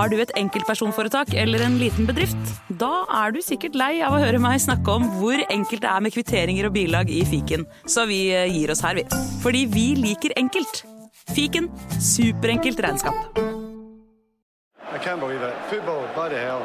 Har du et enkeltpersonforetak eller en liten bedrift? Da du sikkert lei av å høre meg snakke om hvor enkelt det med kvitteringer og bilag i fiken. Så vi gir oss her, vi. Fordi vi liker enkelt. Fiken, superenkelt regnskap. I can't believe it. Football, bloody hell.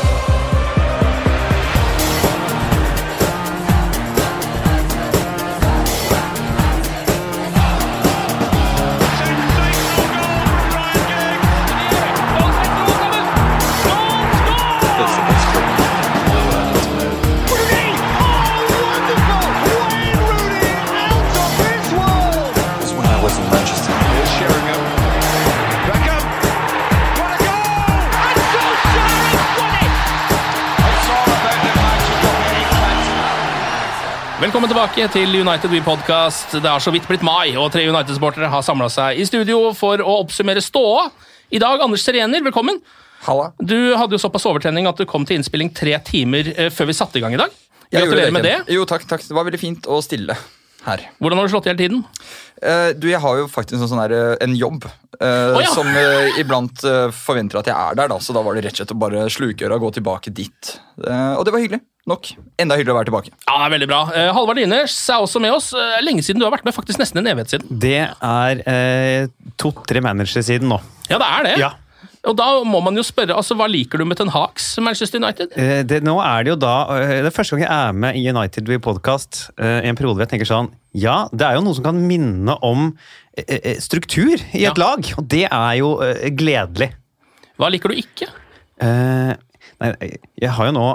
Velkommen tilbake til United We Podcast. Det så vidt blitt mai, og 3 United-sportere har samlet seg i studio for å oppsummere ståa. I dag, Anders Serener, velkommen. Halla. Du hadde jo såpass overtenning at du kom til innspilling 3 timer før vi satte i gang i dag. Gratulerer med det. Jo, takk. Det var veldig fint og stille her. Hvordan har du slått i hele tiden? Jeg har jo faktisk en jobb som iblant forventer at jeg der da, så da var det rett og slett å bare sluke øra og gå tilbake dit. Og det var hyggelig. Nok. Enda hyggelig å være tilbake. Ja, det veldig bra. Halvard Liners også med oss. Lenge siden du har vært med, faktisk nesten en evighet siden. Det 2-3 managere siden nå. Ja, det det. Ja. Og da må man jo spørre, altså, hva liker du med Ten Hag's Manchester United? Nå det jo da, det første gang jeg med i United We Podcast i en periode hvor jeg tenker sånn, ja, det jo noe som kan minne om struktur i et lag, og det jo gledelig. Hva liker du ikke? Nei, jeg har jo nå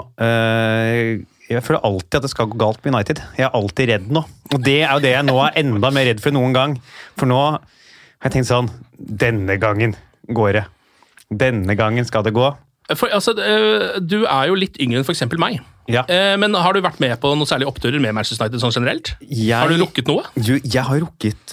jeg føler alltid at det skal gå galt med United. Jeg alltid redd nå. Og det jo det jeg nå enda mer redd for noen gang. For nå har jeg tenkt sånn, denne gangen går det. Denne gangen skal det gå. For, altså, du jo litt yngre enn for eksempel meg. Ja. Men har du vært med på noen særlig oppturer med Manchester United sånn generelt? Har du rukket noe? Jeg har rukket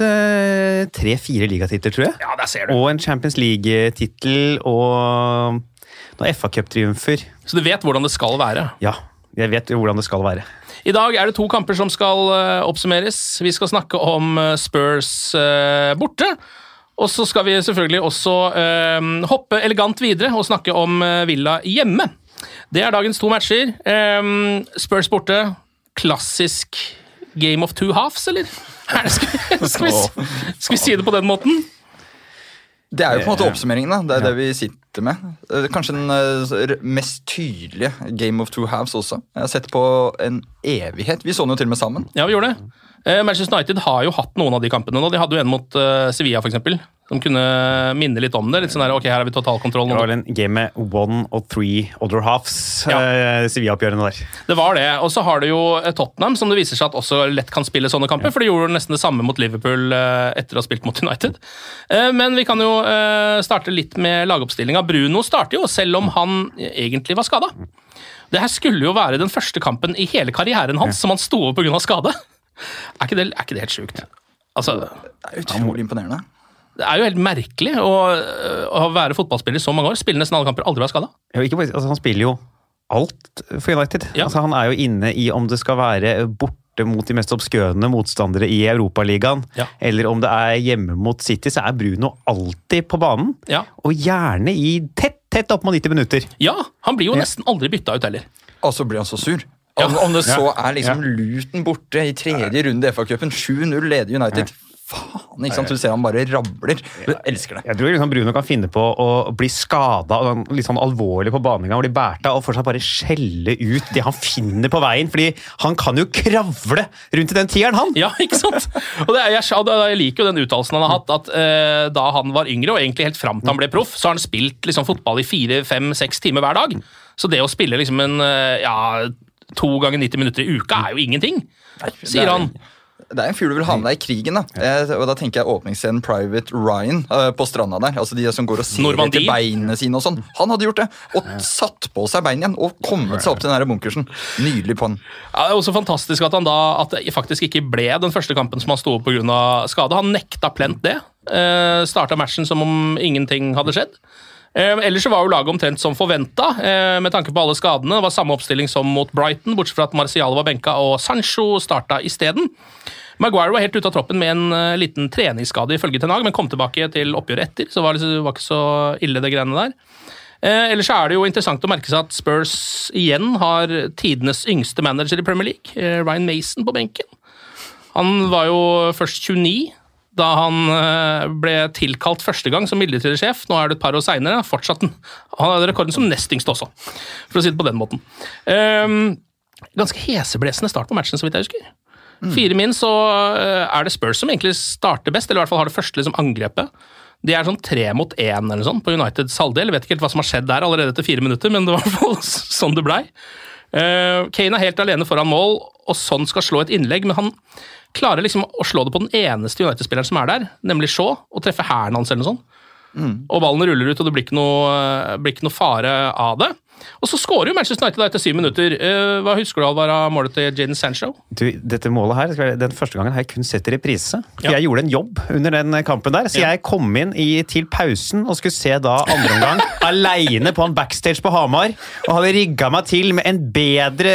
3-4 ligatitler, tror jeg. Ja, der ser du. Og en Champions League-titel, og noen FA Cup-triumfer. Så du vet hvordan det skal være? Ja, jeg vet hvordan det skal være. I dag det 2 kamper som skal oppsummeres. Vi skal snakke om Spurs borte. Og så skal vi selvfølgelig også hoppe elegant videre og snakke om Villa hjemme. Det dagens 2 matcher. Spurs borte. Klassisk Game of Two Halves, eller? Skal vi si det på den måten? Det jo på en måte oppsummeringen da. Det vi sitter med. Kanskje den mest tydelige Game of Two Halves også. Jeg har sett på en evighet. Vi så den jo til og med sammen. Ja, vi gjorde det. Manchester United har jo hatt noen av de kampene nå. De hadde jo en mot Sevilla, for eksempel, som kunne minne litt om det. Litt sånn der, ok, her har vi totalkontroll. Det var en game med 1 og 3 other halves, Sevilla-oppgjørende der. Det var det, og så har du jo Tottenham, som det viser seg at også lett kan spille sånne kamper, for de gjorde nesten det samme mot Liverpool etter å ha spilt mot United. Men vi kan jo starte litt med lagoppstillinga. Bruno starter jo, selv om han egentlig var skadet. Det her skulle jo være den første kampen i hele karrieren hans som han sto over på grunn av skade. Er ikke det helt sjukt? Altså, det utrolig imponerende. Det jo helt merkelig å være fotballspiller i så mange år. Spiller nesten alle kamper, aldri være skadet. Han spiller jo alt for United. Ja. Altså, han jo inne i om det skal være borte mot de mest obskøne motstandere i Europaligaen, eller om det hjemme mot City, så Bruno alltid på banen. Ja. Og gjerne i tett opp mot 90 minutter. Ja, han blir jo nesten aldri byttet ut heller. Og så blir han så sur. Om det så liksom Luton borte i 3. runde i FA-cupen, 7-0 leder United. Faen, ikke sant? Du ser han bare rabler. Du elsker det. Jeg tror liksom Bruno kan finne på å bli skadet og litt sånn alvorlig på baninga, og bli bærta, og fortsatt bare skjelle ut det han finner på veien, fordi han kan jo kravle rundt i den tieren, han! Ja, ikke sant? Og jeg liker jo den uttalelsen han har hatt, at da han var yngre, og egentlig helt frem til han ble proff, så har han spilt liksom fotball i 4-5-6 timer hver dag. Så det å spille liksom 2 ganger 90 minutter i uka jo ingenting, sier han. Det en fyr du vil ha med deg i krigen, da. Og da tenker jeg åpningsscenen Private Ryan på stranda der. Altså de som går og ser etter beinene sine og sånn. Han hadde gjort det, og satt på seg bein igjen, og kommet seg opp til den her bunkersen. Nydelig på han. Ja, det også fantastisk at han da, at det faktisk ikke ble den første kampen som han stod på grunn av skade. Han nekta plent det. Startet matchen som om ingenting hadde skjedd. Ellers så var jo laget omtrent som forventet, med tanke på alle skadene. Det var samme oppstilling som mot Brighton, bortsett fra at Martial var benka og Sancho startet i stedet. Maguire var helt ute av troppen med en liten treningsskade ifølge Ten Hag, men kom tilbake til oppgjøret etter, så var det var ikke så ille det greiene der. Ellers er det jo interessant å merke seg at Spurs igjen har tidenes yngste manager i Premier League, Ryan Mason på benken. Han var jo først 29 da han ble tilkalt første gang som midlertidig sjef. Nå er det et par år senere, fortsatt han hadde rekorden som nest yngst også, for å si det på den måten. Ganske heseblesende start på matchen, så vidt jeg husker. 4 min, så er det Spurs som egentlig starter best, eller i hvert fall har det første liksom, angrepet. De er sånn 3-1 eller sånn på Uniteds halvdel. Jeg vet ikke helt hva som har skjedd der allerede etter 4 minutter, men det var i hvert fall sånn det ble. Kane er helt alene foran mål, og sånn skal slå et innlegg, men han klarer liksom å slå det på den eneste United-spilleren som er der, nemlig Shaw, og treffe hæren hans eller noe sånt. Og ballen ruller ut, og det blir ikke noe fare av det. Og så skårer jo Manchester United etter 7 minutter. Hva husker du, Alvar, av målet til Jadon Sancho? Dette målet her, den første gangen har jeg kun sett i reprise. For jeg gjorde en jobb under den kampen der, så jeg kom inn til pausen og skulle se da andre omgang alene på en backstage på Hamar, og hadde rigget meg til med en bedre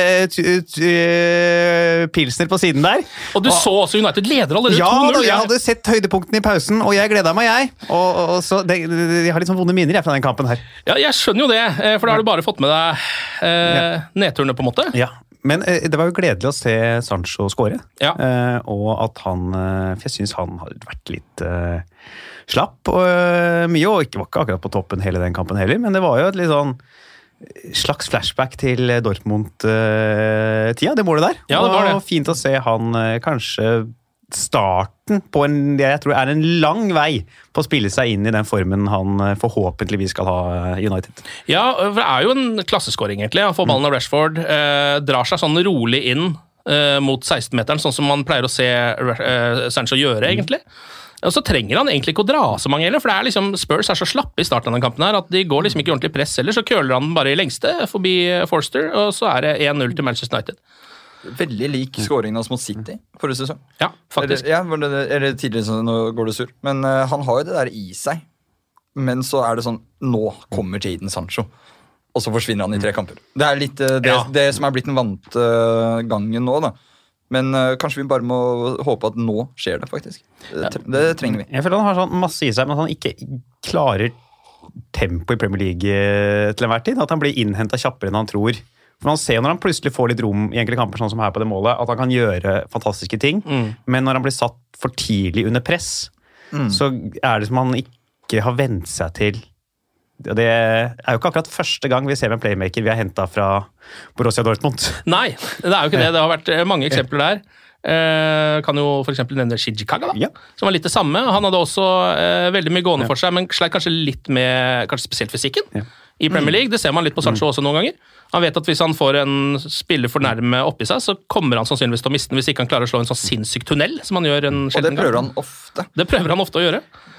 pilsner på siden der. Og du så også United leder allerede 2-0. Ja, jeg hadde sett høydepunktene i pausen, og jeg gledet meg, og så jeg har litt sånn vonde minner fra den kampen her. Ja, jeg skjønner jo det, for da har du bare fått med deg nedturene på en måte. Ja, men det var jo gledelig å se Sancho skåre. Ja. Og at for jeg synes han har vært litt slapp og mye, og ikke var ikke akkurat på toppen hele den kampen heller, men det var jo et litt sånn slags flashback til Dortmund-tida, det målet der. Ja, det var det. Og fint å se han kanskje starten på det jeg tror er en lang vei på å spille seg inn i den formen han forhåpentligvis skal ha United. Ja, for det er jo en klasseskåring egentlig. Han får ballen av Rashford, drar seg sånn rolig inn mot 16-meteren, sånn som man pleier å se Sancho gjøre egentlig. Og så trenger han egentlig ikke å dra så mange heller, for det er liksom, Spurs er så slappe i starten av den kampen her, at de går liksom ikke ordentlig press heller, så køler han bare i lengste forbi Forster, og så er det 1-0 til Manchester United. Veldig lik skåringen hans mot City forrige sesong. Ja, faktisk. Eller tidligere, så nå går det sur. Men han har jo det der i seg. Men så er det sånn, nå kommer Jadon Sancho. Og så forsvinner han i 3 kamper. Det er litt det som er blitt den vante gangen nå, da. Men kanskje vi bare må håpe at nå skjer det, faktisk. Det trenger vi. Jeg føler han har sånn masse i seg, men at han ikke klarer tempo i Premier League til enhver tid. At han blir innhentet kjappere enn han tror. For man ser når han plutselig får litt rom i enkelte kamper, sånn som her på det målet, at han kan gjøre fantastiske ting, men når han blir satt for tidlig under press, så er det som han ikke har vent seg til. Det er jo ikke akkurat første gang vi ser en playmaker vi har hentet fra Borussia Dortmund. Nei, det er jo ikke det. Det har vært mange eksempler der. Kan jo for eksempel nevne Shinji Kagawa, som var litt det samme. Han hadde også veldig mye gående for seg, men sleit kanskje litt med kanskje spesielt fysikken i Premier League. Det ser man litt på Sancho også noen ganger. Han vet at hvis han får en spiller for nærme oppi seg, så kommer han sannsynligvis til å miste den hvis ikke han klarer å slå en sånn sinnssyk tunnel, som han gjør en sjelden gang. Og det prøver han ofte. Det prøver han ofte å gjøre.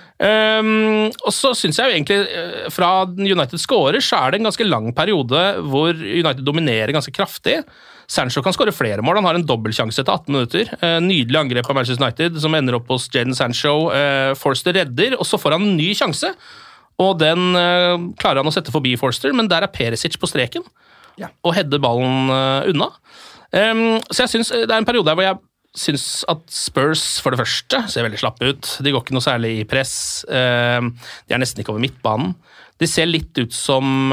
Og så synes jeg jo egentlig fra United scorer, så er det en ganske lang periode hvor United dominerer ganske kraftig. Sancho kan skåre flere mål, han har en dobbeltsjanse etter 18 minutter. Nydelig angrep av Manchester United, som ender opp hos Jadon Sancho. Forster redder, og så får han en ny sjanse. Og den klarer han å sette forbi Forster, men der er Perisic på streken. Og header ballen unna. Så jeg synes det er en periode der hvor jeg synes at Spurs for det første ser veldig slappe ut. De går ikke noe særlig i press. De er nesten ikke over midtbanen. De ser litt ut som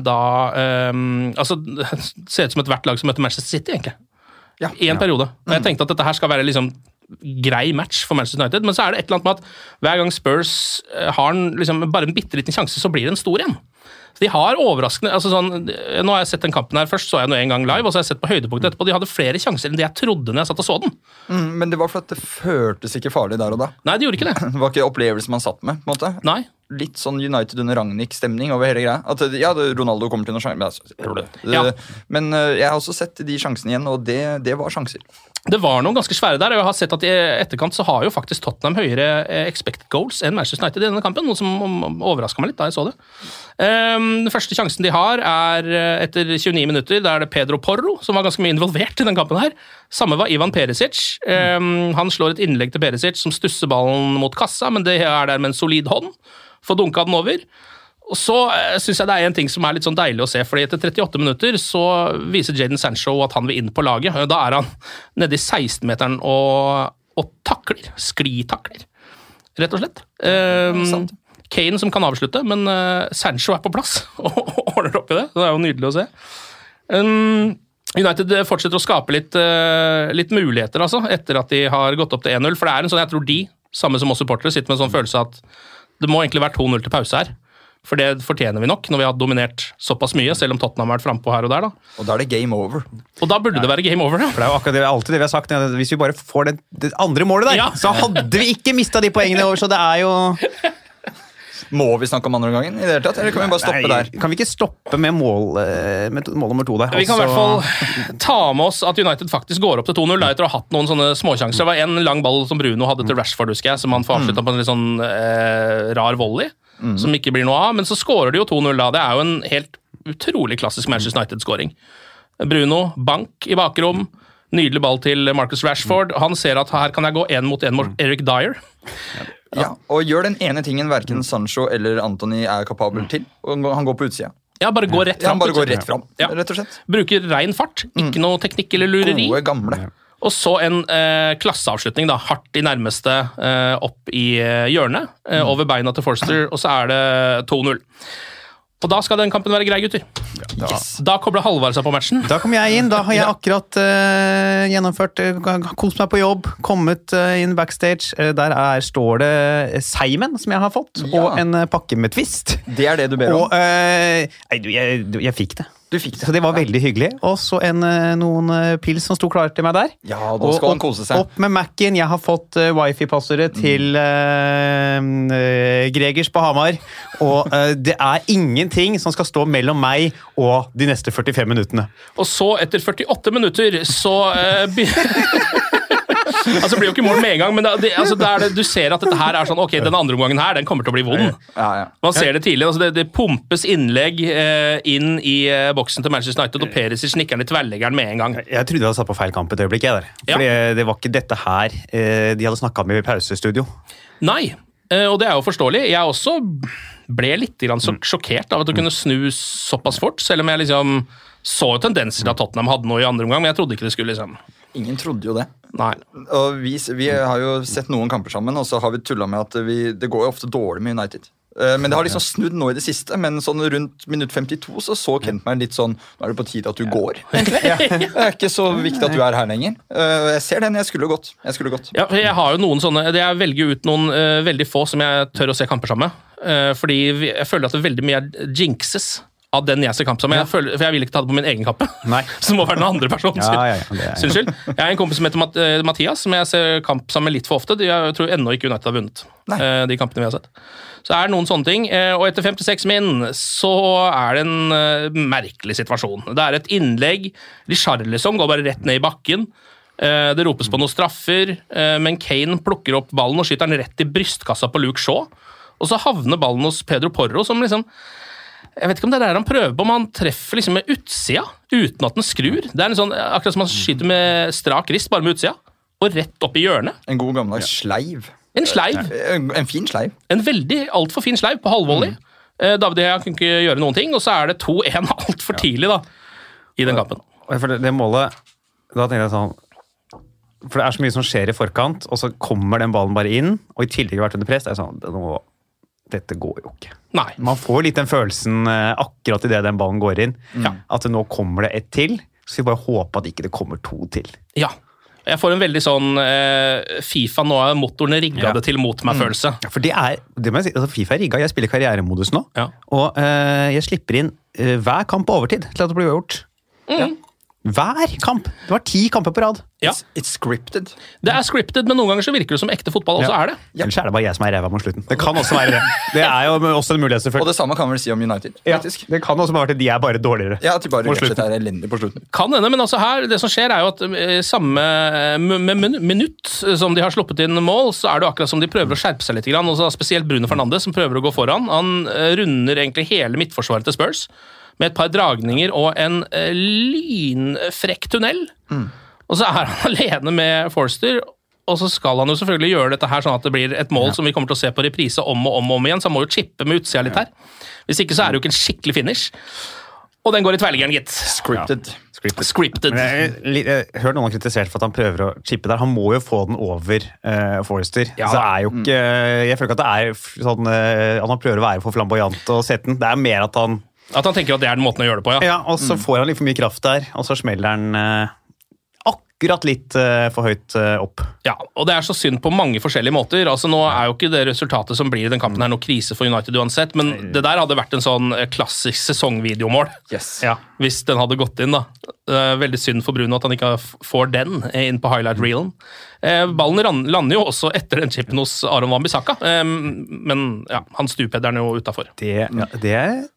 ser ut som hvert lag som møter Manchester City, egentlig. I en periode. Og jeg tenkte at dette her skal være liksom grei match for Manchester United, men så er det et eller annet med at hver gang Spurs har liksom bare en bitteliten sjanse, så blir det en stor en. De har overraskende, nå har jeg sett den kampen her først, så jeg nå en gang live, og så har jeg sett på høydepunktet etterpå, de hadde flere sjanser enn det jeg trodde når jeg satt og så den. Men det var for at det føltes ikke farlig der og da. Nei, det gjorde ikke det. Det var ikke opplevelsen man satt med, på en måte. Nei. Litt sånn United under Rangnick-stemning over hele greia. At Ronaldo kommer til noe sjanse. Men jeg har også sett de sjansene igjen, og det var sjanser. Det var noen ganske svære der, og jeg har sett at i etterkant så har jo faktisk Tottenham høyere expected goals enn Manchester United i denne kampen, noe som overrasket meg litt da jeg så det. Den første sjansen de har er etter 29 minutter, der er det Pedro Porro, som var ganske mye involvert i den kampen her. Samme var Ivan Perisic. Han slår et innlegg til Perisic som stusser ballen mot kassa, men det er der med en solid hånd. Får dunka den over. Og så synes jeg det er en ting som er litt sånn deilig å se, fordi etter 38 minutter så viser Jadon Sancho at han vil inn på laget. Da er han nede i 16-meteren og takler, sklitakler, rett og slett. Kane som kan avslutte, men Sancho på plass og ordner opp i det. Det jo nydelig å se. United fortsetter å skape litt muligheter, altså, etter at de har gått opp til 1-0, for det en sånn, jeg tror de, samme som oss supportere, sitter med en sånn følelse at det må egentlig være 2-0 til pause her. For det fortjener vi nok, når vi har dominert såpass mye, selv om Tottenham har vært fremme på her og der. Da. Og da det game over. Og da burde det være game over, da. For det jo akkurat alltid det vi har sagt, hvis vi bare får det andre målet der, så hadde vi ikke mistet de poengene over, så det jo... Må vi snakke om andre gangen i det hele tatt, eller kan vi bare stoppe der? Kan vi ikke stoppe med mål nummer 2 der? Vi kan i hvert fall ta med oss at United faktisk går opp til 2-0 etter å ha hatt noen sånne småsjanser. Det var en lang ball som Bruno hadde til Rashford, husker jeg, som han får avsluttet på en litt sånn rar volley. Som ikke blir noe av, men så skårer de jo 2-0 da. Det jo en helt utrolig klassisk Manchester United-skåring. Bruno, bank i bakrom, nydelig ball til Marcus Rashford. Han ser at her kan jeg gå 1-1 mot Eric Dyer. Ja, og gjør den ene tingen hverken Sancho eller Antony kapabel til, og han går på utsida. Ja, bare gå rett fram. Ja, bare gå rett fram, rett og slett. Bruker rein fart, ikke noe teknikk eller lureri. Gode gamle. Og så en klasseavslutning, da, hardt i nærmeste opp i hjørnet, over beina til Forster, og så det 2-0. Og da skal den kampen være grei, gutter. Da kobler Halvard seg på matchen. Da kommer jeg inn, da har jeg akkurat gjennomført, kost meg på jobb, kommet inn backstage, der står det Seimen som jeg har fått, og en pakke med twist. Det det du ber om. Og jeg fikk det. Du fikk det. Så det var veldig hyggelig. Og så noen pils som sto klar til meg der. Ja, da skal han kose seg. Opp med Mac-en. Jeg har fått wifi-passordet til Gregers på Hamar. Og det ingenting som skal stå mellom meg og de neste 45 minuttene. Og så, etter 48 minutter, så altså, det blir jo ikke mål med en gang, men du ser at dette her sånn, ok, den andre omgangen her, den kommer til å bli vond. Man ser det tidlig, altså det pumpes innlegg inn i boksen til Manchester United, og Perisic nikker den i tverrleggeren med en gang. Jeg trodde jeg hadde satt på feil kamp et øyeblikk, jeg der. Fordi det var ikke dette her de hadde snakket med i pausestudio. Nei, og det jo forståelig. Jeg også ble litt sjokkert av at du kunne snu såpass fort, selv om jeg liksom så tendenser til at Tottenham hadde noe i andre omgang, men jeg trodde ikke det skulle liksom... Ingen trodde jo det. Nei. Og vi har jo sett noen kamper sammen, og så har vi tullet med at det går jo ofte dårlig med United. Men det har liksom snudd nå i det siste, men sånn rundt minutt 52 så Kent meg litt sånn, nå det på tide at du går. Det ikke så viktig at du her lenger. Jeg ser den, jeg skulle gått. Ja, jeg har jo noen sånne, jeg velger ut noen veldig få som jeg tør å se kamper sammen med, fordi jeg føler at det veldig mye jinxes av den jeg ser kamp sammen. For jeg vil ikke ta det på min egen kappe. Så det må være den andre personen sin skyld. Jeg har en kompis som heter Mathias, som jeg ser kamp sammen litt for ofte. Jeg tror ennå ikke United har vunnet de kampene vi har sett. Så det noen sånne ting. Og etter 56 min, så det en merkelig situasjon. Det et innlegg. Richarlison går bare rett ned i bakken. Det ropes på noen straffer, men Kane plukker opp ballen og skyter den rett i brystkassa på Luke Shaw. Og så havner ballen hos Pedro Porro, som liksom... Jeg vet ikke om det han prøver på, men han treffer liksom med utsida, uten at den skrur. Det en sånn, akkurat som han skyter med strak rist, bare med utsida, og rett opp i hjørnet. En god gammeldags sleiv. En sleiv. En fin sleiv. En veldig, alt for fin sleiv på halvvolley. David Hea kunne ikke gjøre noen ting, og så det 2-1 alt for tidlig da, i den kampen. For det målet, da tenkte jeg sånn, for det så mye som skjer i forkant, og så kommer den ballen bare inn, og i tillegg vært under press, det sånn, dette går jo ikke. Nei. Man får litt den følelsen akkurat i det den ballen går inn, at nå kommer det et til, så vi bare håper at ikke det kommer 2 til. Ja, jeg får en veldig sånn FIFA nå motorene rigget det til mot meg følelse. Ja, for det må jeg si, altså FIFA rigget, jeg spiller karrieremodus nå, og jeg slipper inn hver kamp på overtid til at det blir gjort. Hver kamp. Det var 10 kamper på rad. It's scripted. Det scripted, men noen ganger så virker det som ekte fotball også det. Ellers det bare jeg som ræva mot slutten. Det kan også være det. Det jo også en mulighet selvfølgelig. Og det samme kan vel si om United, faktisk. Det kan også være at de bare dårligere. Ja, at de bare rett og slett elendige på slutten. Kan hende, men altså her, det som skjer jo at samme minutt som de har sluppet inn mål, så det akkurat som de prøver å skjerpe seg litt, og så spesielt Bruno Fernandes som prøver å gå foran. Han runder egentlig hele midtforsvaret til Spurs, med et par dragninger og en lynfrekk tunnel. Og så han alene med Forster, og så skal han jo selvfølgelig gjøre dette her sånn at det blir et mål som vi kommer til å se på reprise om og om igjen, så han må jo chippe med utsida litt her. Hvis ikke så det jo ikke en skikkelig finish. Og den går i tverrliggeren, gitt. Scripted. Scripted. Jeg hørte noen kritisert for at han prøver å chippe der. Han må jo få den over Forrester. Så det er jo ikke... Jeg føler ikke at det er sånn at han prøver å være for flamboyant og sette den. Det er mer at han tenker at det er den måten å gjøre det på, ja. Ja, og så får han litt for mye kraft der, og så smeller han akkurat litt for høyt opp. Ja, og det er så synd på mange forskjellige måter. Altså, nå er jo ikke det resultatet som blir i den kampen her noe krise for United uansett, men det der hadde vært en sånn klassisk sesongvideomål. Yes. Ja, hvis den hadde gått inn, da. Veldig synd for Bruno at han ikke får den inn på highlight-reelen. Ballen lander jo også etter den chippen hos Aron Wan-Bissaka, men ja, han stupedder den jo utenfor. Det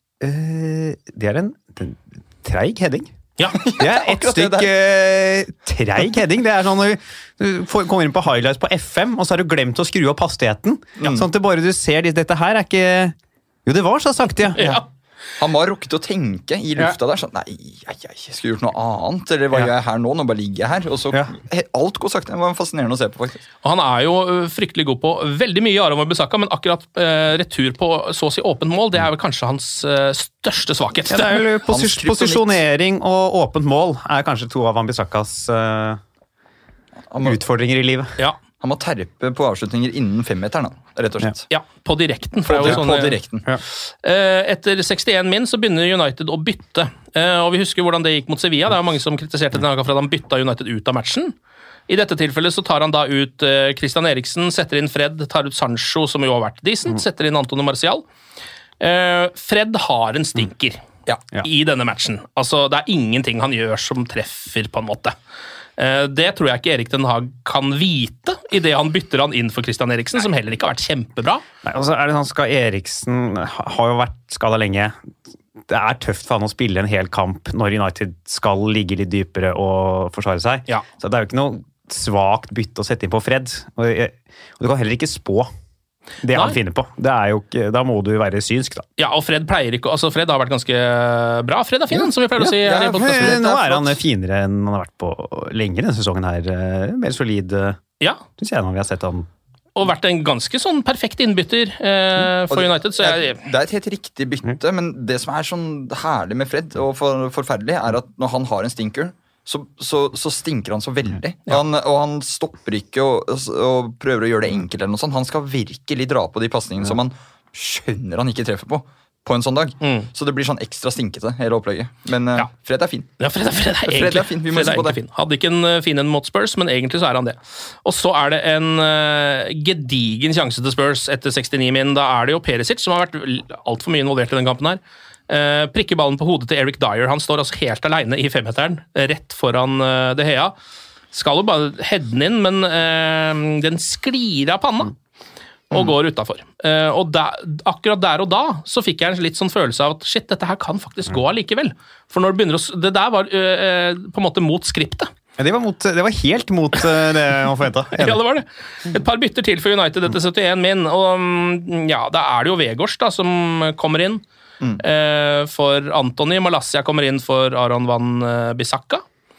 er en treig heading. Ja, det er et stykke treig heading. Det er sånn du kommer inn på highlights på FM, og så har du glemt å skru opp hastigheten. Sånn at det bare du ser dette her er ikke... Jo, det var så sakte, ja. Han var rukket å tenke i lufta der, sånn, nei, jeg skulle gjort noe annet, eller hva gjør jeg her nå bare ligger jeg her, og så alt går sakte. Det var fascinerende å se på, faktisk. Og han er jo fryktelig god på veldig mye Aron Wan-Bissaka, men akkurat retur på så å si åpent mål, det er vel kanskje hans største svakhet. Ja, det er jo posisjonering og åpent mål er kanskje to av Wan-Bissakas utfordringer i livet. Ja. Han må terpe på avslutninger innen 5-meteren, rett og slett. Ja, på direkten. På direkten. Ja. Etter 61 min så begynner United å bytte. Og vi husker hvordan det gikk mot Sevilla. Det er mange som kritiserte den for at han bytta United ut av matchen. I dette tilfellet så tar han da ut Christian Eriksen, setter inn Fred, tar ut Sancho, som jo har vært decent, setter inn Antonio Martial. Fred har en stinker i denne matchen. Altså, det er ingenting han gjør som treffer på en måte. Det tror jeg ikke Erik Den Haag kan vite i det han bytter han inn for Christian Eriksen, som heller ikke har vært kjempebra. Nei, altså er det sånn, skal Eriksen har jo vært skadet lenge. Det er tøft for han å spille en hel kamp når United skal ligge litt dypere og forsvare seg. Ja. Så det er jo ikke noe svagt bytte å sette inn på Fred. Og du kan heller ikke spå det han finner på. Det er jo ikke, da må du være synsk, da. Ja, og Fred pleier ikke... Altså, Fred har vært ganske bra. Fred er fin, som vi pleier å si. Nå er han finere enn han har vært på lenger denne sesongen her. Mer solid. Ja. Synes jeg når vi har sett han. Og vært en ganske sånn perfekt innbytter for United. Så det er et helt riktig bytte, men det som er sånn herlig med Fred, og forferdelig, er at når han har en stinker, så stinker han så veldig. Og han stopper ikke og prøver å gjøre det enkelt eller noe sånt. Han skal virkelig dra på de passningene som han skjønner han ikke treffer på en sånn dag. Så det blir sånn ekstra stinkete hele opplegget. Men Fred er fin. Ja, Fred er fin. Vi må se på det. Hadde ikke en fin en mot Spurs, men egentlig så er han det. Og så er det en gedigen sjanse til Spurs etter 69 min. Da er det jo Perisic som har vært alt for mye involvert i den kampen her. Prikker ballen på hodet til Eric Dyer. Han står altså helt alene i 5-meteren, rett foran De Gea. Skal jo bare heade den inn, men den sklir av panna og går utenfor. Og akkurat der og da så fikk jeg en litt sånn følelse av at shit, dette her kan faktisk gå allikevel. For når det begynner det der var på en måte mot skriptet. Ja, det var helt mot det man forventet. Ja, det var det. Et par bytter til for United etter 71 min, og ja, da er det jo Vegårs da, som kommer inn. For Antony. Malassia kommer inn for Aron Wan-Bissaka.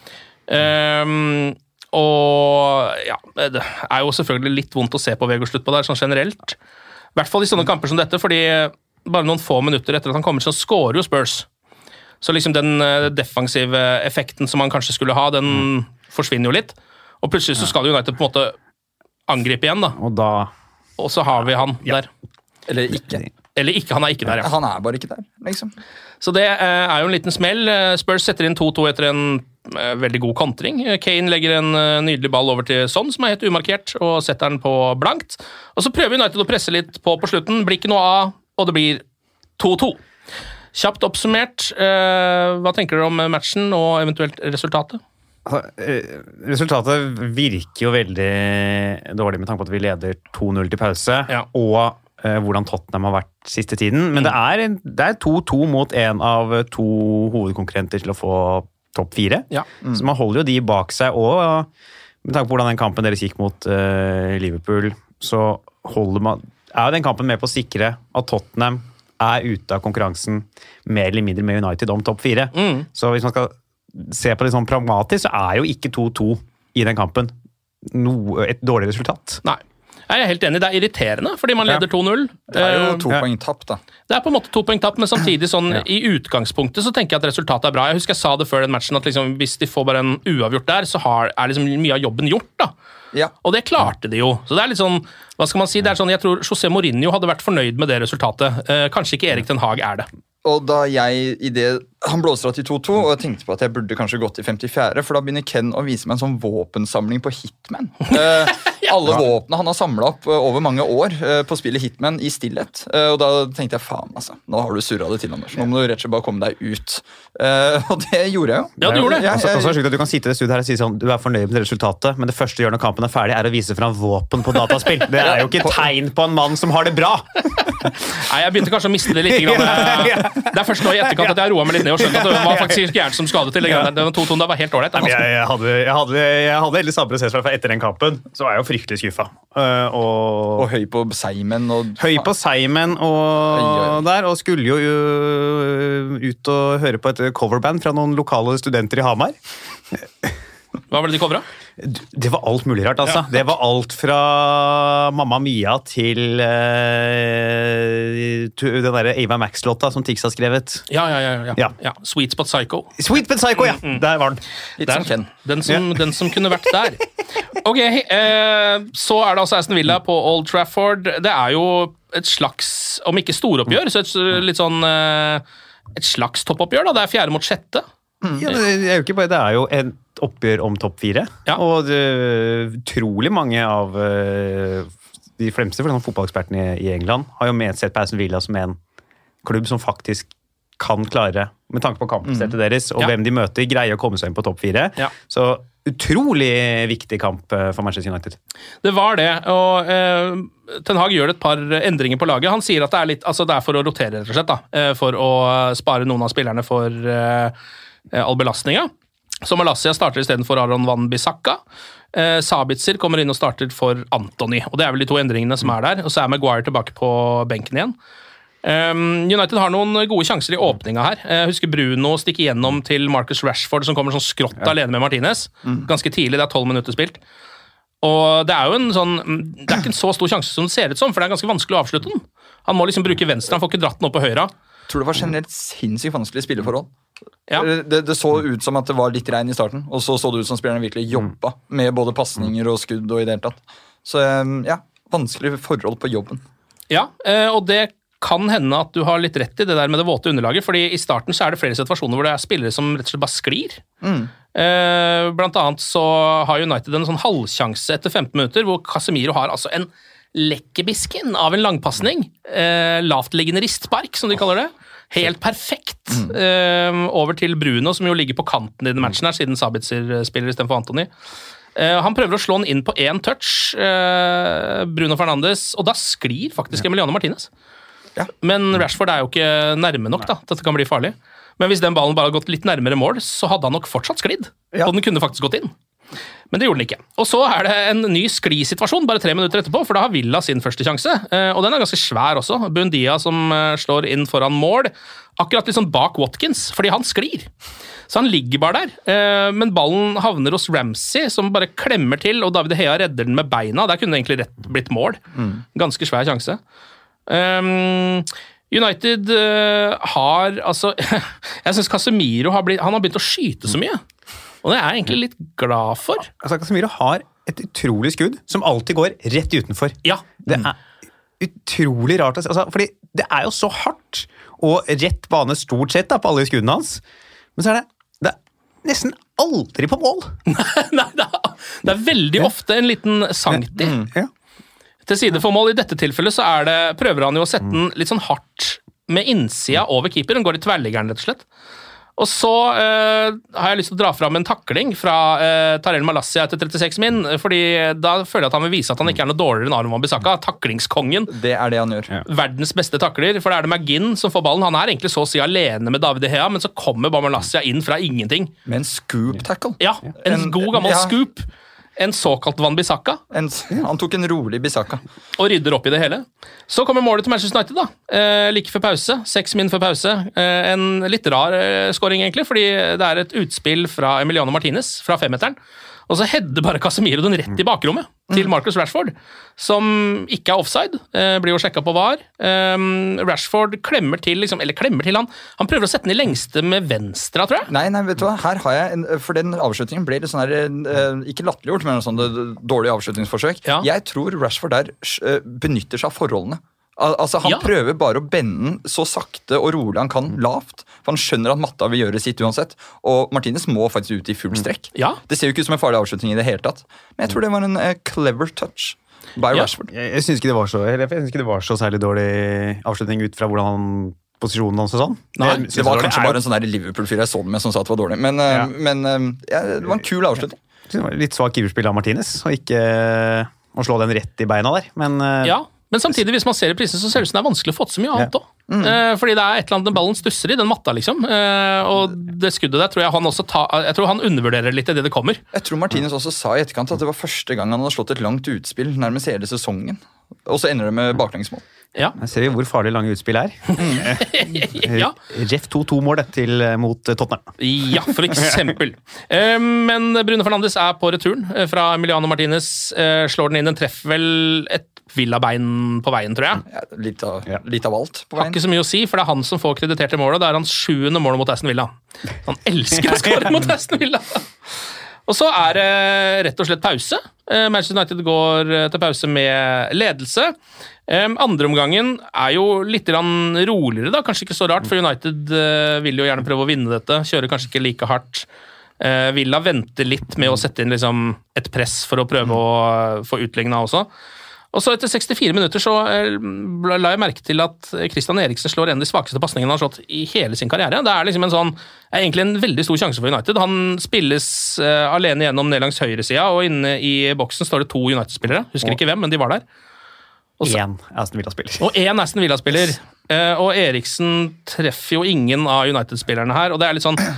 Og ja, det er jo selvfølgelig litt vondt å se på Vegårs slutt på der, sånn generelt. I hvert fall i sånne kamper som dette, fordi bare noen få minutter etter at han kommer, så scorer jo Spurs. Så liksom den defensive effekten som han kanskje skulle ha, den forsvinner jo litt. Og plutselig så skal United på en måte angripe igjen, da. Og så har vi han der. Eller ikke, han er ikke der, ja. Han er bare ikke der, liksom. Så det er jo en liten smell. Spurs setter inn 2-2 etter en veldig god kontring. Kane legger en nydelig ball over til Son, som er helt umarkert, og setter den på blankt. Og så prøver United å presse litt på slutten. Blir ikke noe av, og det blir 2-2. Kjapt oppsummert, hva tenker dere om matchen og eventuelt resultatet? Resultatet virker jo veldig dårlig med tanke på at vi leder 2-0 til pause, og hvordan Tottenham har vært siste tiden. Men det er 2-2 mot en av to hovedkonkurrenter til å få topp 4. Så man holder jo de bak seg, og med tanke på hvordan den kampen deres gikk mot Liverpool, så er den kampen med på å sikre at Tottenham er ute av konkurransen mer eller mindre med United om topp 4. Så hvis man skal se på det sånn pragmatisk, så er jo ikke 2-2 i den kampen et dårlig resultat. Nei. Jeg er helt enig, det er irriterende, fordi man leder 2-0. Det er jo 2 poeng tapp, da. Det er på en måte 2 poeng tapp, men samtidig sånn, i utgangspunktet så tenker jeg at resultatet er bra. Jeg husker jeg sa det før den matchen, at liksom, hvis de får bare en uavgjort der, så er liksom mye av jobben gjort, da. Ja. Og det klarte de jo. Så det er litt sånn, hva skal man si, det er sånn, jeg tror José Mourinho hadde vært fornøyd med det resultatet. Kanskje ikke Erik Ten Hag er det. Og da han blåser av til 2-2, og jeg tenkte på at jeg burde kanskje gått i 54, for da begynner Ken å vise meg en sånn våpensamling på Hitman. Alle våpene han har samlet opp over mange år på spillet Hitman i stillhet. Og da tenkte jeg, faen altså, nå har du surret det til, Anders. Nå må du rett og slett bare komme deg ut. Og det gjorde jeg jo. Ja, du gjorde det. Og så er det sjukt at du kan sitte i det studiet her og si sånn, du er fornøyd med det resultatet, men det første du gjør når kampen er ferdig, er å vise frem våpen på dataspill. Det er jo ikke tegn på en mann som har det bra. Nei, jeg begynte kanskje å miste det litt. Det er først nå i etterkant at jeg roet meg litt ned og skjønte at det var faktisk ikke Gjert som skadet til. Den 2-2 der var helt ålreit. Jeg hadde Ellis Sabre Cæsar etter den kampen, så var jeg jo fryktelig skuffa. Og høy på seimen. Høy på seimen og skulle jo ut og høre på et coverband fra noen lokale studenter i Hamar. Hva var det de coveret? Det var alt mulig rart, altså. Det var alt fra Mamma Mia til den der Ava Max-låta som Tix har skrevet. Ja. Sweet But Psycho. Sweet But Psycho, ja! Der var den. Litt som Ken. Den som kunne vært der. Ok, så er det altså Aston Villa på Old Trafford. Det er jo et slags, om ikke storoppgjør, så et slags toppoppgjør, da. Det er 4. mot 6. Ja, det er jo ikke bare, det er jo et oppgjør om topp 4, og utrolig mange av de fremste fotballekspertene i England har jo sett på Aston Villa som en klubb som faktisk kan klare, med tanke på kampsettet deres, og hvem de møter, greier å komme seg inn på topp 4. Ja. Så utrolig viktig kamp for Manchester United. Det var det, og Ten Hag gjør et par endringer på laget. Han sier at det er litt, altså det er for å rotere, rett og slett, da, for å spare noen av spillerne for all belastninga. Så Malaysia starter i stedet for Aron Wan-Bissaka. Sabitzer kommer inn og starter for Anthony, og det er vel de 2 endringene som er der, og så er Maguire tilbake på benken igjen. United har noen gode sjanser i åpninga her. Jeg husker Bruno stikker igjennom til Marcus Rashford, som kommer sånn skrått alene med Martinez. Ganske tidlig, det er 12 minutter spilt. Og det er jo det er ikke en så stor sjanse som det ser ut som, for det er ganske vanskelig å avslutte den. Han må liksom bruke venstre, han får ikke dratt den opp på høyre. Jeg tror det var generelt sinnssykt vanskelig spilleforhold. Ja. Det så ut som at det var litt regn i starten, og så det ut som spillerne virkelig jobba med både passninger og skudd og i det hele tatt. Så ja, vanskelig forhold på jobben. Ja, og det kan hende at du har litt rett i det der med det våte underlaget, fordi i starten så er det flere situasjoner hvor det er spillere som rett og slett bare sklir. Blant annet så har United en sånn halvsjanse etter 15 minutter, hvor Casemiro har altså en lekkerbisken av en langpassning, lavtliggende ristspark, som de kaller det. Helt perfekt over til Bruno, som jo ligger på kanten i den matchen her, siden Sabitzer spiller i stedet for Anthony. Han prøver å slå den inn på 1 touch, Bruno Fernandes, og da sklir faktisk Emiliano Martinez. Ja. Men Rashford er jo ikke nærme nok da, dette kan bli farlig. Men hvis den ballen bare hadde gått litt nærmere mål, så hadde han nok fortsatt sklidd, og den kunne faktisk gått inn. Men det gjorde den ikke. Og så er det en ny sklisituasjon bare 3 minutter etterpå, for da har Villa sin første sjanse, og den er ganske svær også. Bundia som slår inn foran mål, akkurat litt sånn bak Watkins, fordi han sklir. Så han ligger bare der, men ballen havner hos Ramsey, som bare klemmer til, og David De Gea redder den med beina. Der kunne det egentlig rett blitt mål. Ganske svær sjanse. United har, altså, jeg synes Casemiro han har begynt å skyte så mye. Og det er jeg egentlig litt glad for. Altså, Casemiro har et utrolig skudd som alltid går rett utenfor. Ja. Det er utrolig rart, altså, fordi det er jo så hardt og rett bane stort sett da, på alle skuddene hans. Men så er det nesten aldri på mål. Nei, det er veldig ofte en liten centi. Til side for mål. I dette tilfellet så prøver han jo å sette den litt sånn hardt med innsida over keeper. Den går i tverrliggeren, rett og slett. Og så har jeg lyst til å dra fram en takling fra Tarell Malaysia etter 36 min, fordi da føler jeg at han vil vise at han ikke er noe dårligere enn Aron Wan-Bissaka, taklingskongen. Det er det han gjør. Ja. Verdens beste takler, for det er det McGinn som får ballen. Han er egentlig så å si alene med David De Gea, men så kommer bare Malaysia inn fra ingenting. Med en scoop-tackle. Ja, en god gammel scoop. En såkalt Wan-Bissaka. Han tok en rolig Bissaka. Og rydder opp i det hele. Så kommer målet til Manchester United da. Like før pause. 6 min før pause. En litt rar scoring egentlig, fordi det er et utspill fra Emiliano Martinez fra 5-meteren. og så header bare Casemiro den rett i bakrommet til Marcus Rashford, som ikke er offside, blir jo sjekket på VAR. Rashford klemmer til, han prøver å sette den i lengste med venstre, tror jeg. Nei, vet du hva, her har jeg, for den avslutningen ble det sånn her, ikke latterliggjort, men sånn dårlig avslutningsforsøk. Ja. Jeg tror Rashford der benytter seg av forholdene. Altså Han prøver bare å bende den så sakte og rolig han kan lavt. For han skjønner at matta vil gjøre sitt uansett. Og Martinez må faktisk ut i full strekk. Det ser jo ikke ut som en farlig avslutning i det hele tatt. Men jeg tror det var en clever touch by Rashford. Jeg synes ikke det var så særlig dårlig avslutning ut fra hvordan posisjonen hans og sånn. Nei, det var kanskje bare en sånn der Liverpool-fyr jeg så den med som sa at det var dårlig. Men det var en kul avslutning. Det var litt svak giverspill av Martinez og ikke å slå den rett i beina der. Men samtidig, hvis man ser i prisen, så ser det ut som det er vanskelig å få til så mye annet også. Fordi det er et eller annet den ballen stusser i, den matta liksom. Og det skuddet der tror jeg han også jeg tror han undervurderer litt i det kommer. Jeg tror Martinez også sa i etterkant at det var første gang han hadde slått et langt utspill nærmest hele sesongen. Og så ender det med baklengsmål. Ja. Jeg ser jo hvor farlig lange utspill er. Ref 2-2-mål mot Tottenham. Ja, for eksempel. Men Bruno Fernandes er på returen fra Emiliano Martinez. Slår den inn, den treffer vel et villabein på veien, tror jeg. Litt av alt på veien. Har ikke så mye å si, for det er han som får kreditert i målet. Det er hans 7. mål mot Aston Villa. Han elsker å skåre mot Aston Villa! Og så er det rett og slett pause. Manchester United går til pause med ledelse. Andre omgangen er jo litt roligere, da. Kanskje ikke så rart, for United vil jo gjerne prøve å vinne dette. Kjører kanskje ikke like hardt. Villa venter litt med å sette inn et press for å prøve å få utlignet også. Og så etter 64 minutter så la jeg merke til at Christian Eriksen slår en av de svakeste passningene han har slått i hele sin karriere. Det er egentlig en veldig stor sjanse for United. Han spilles alene gjennom ned langs høyresida, og inne i boksen står det 2 United-spillere. Husker ikke hvem, men de var der. Én Aston Villa-spiller. Og én Aston Villa-spiller. Og Eriksen treffer jo ingen av United-spillerne her, og det er litt sånn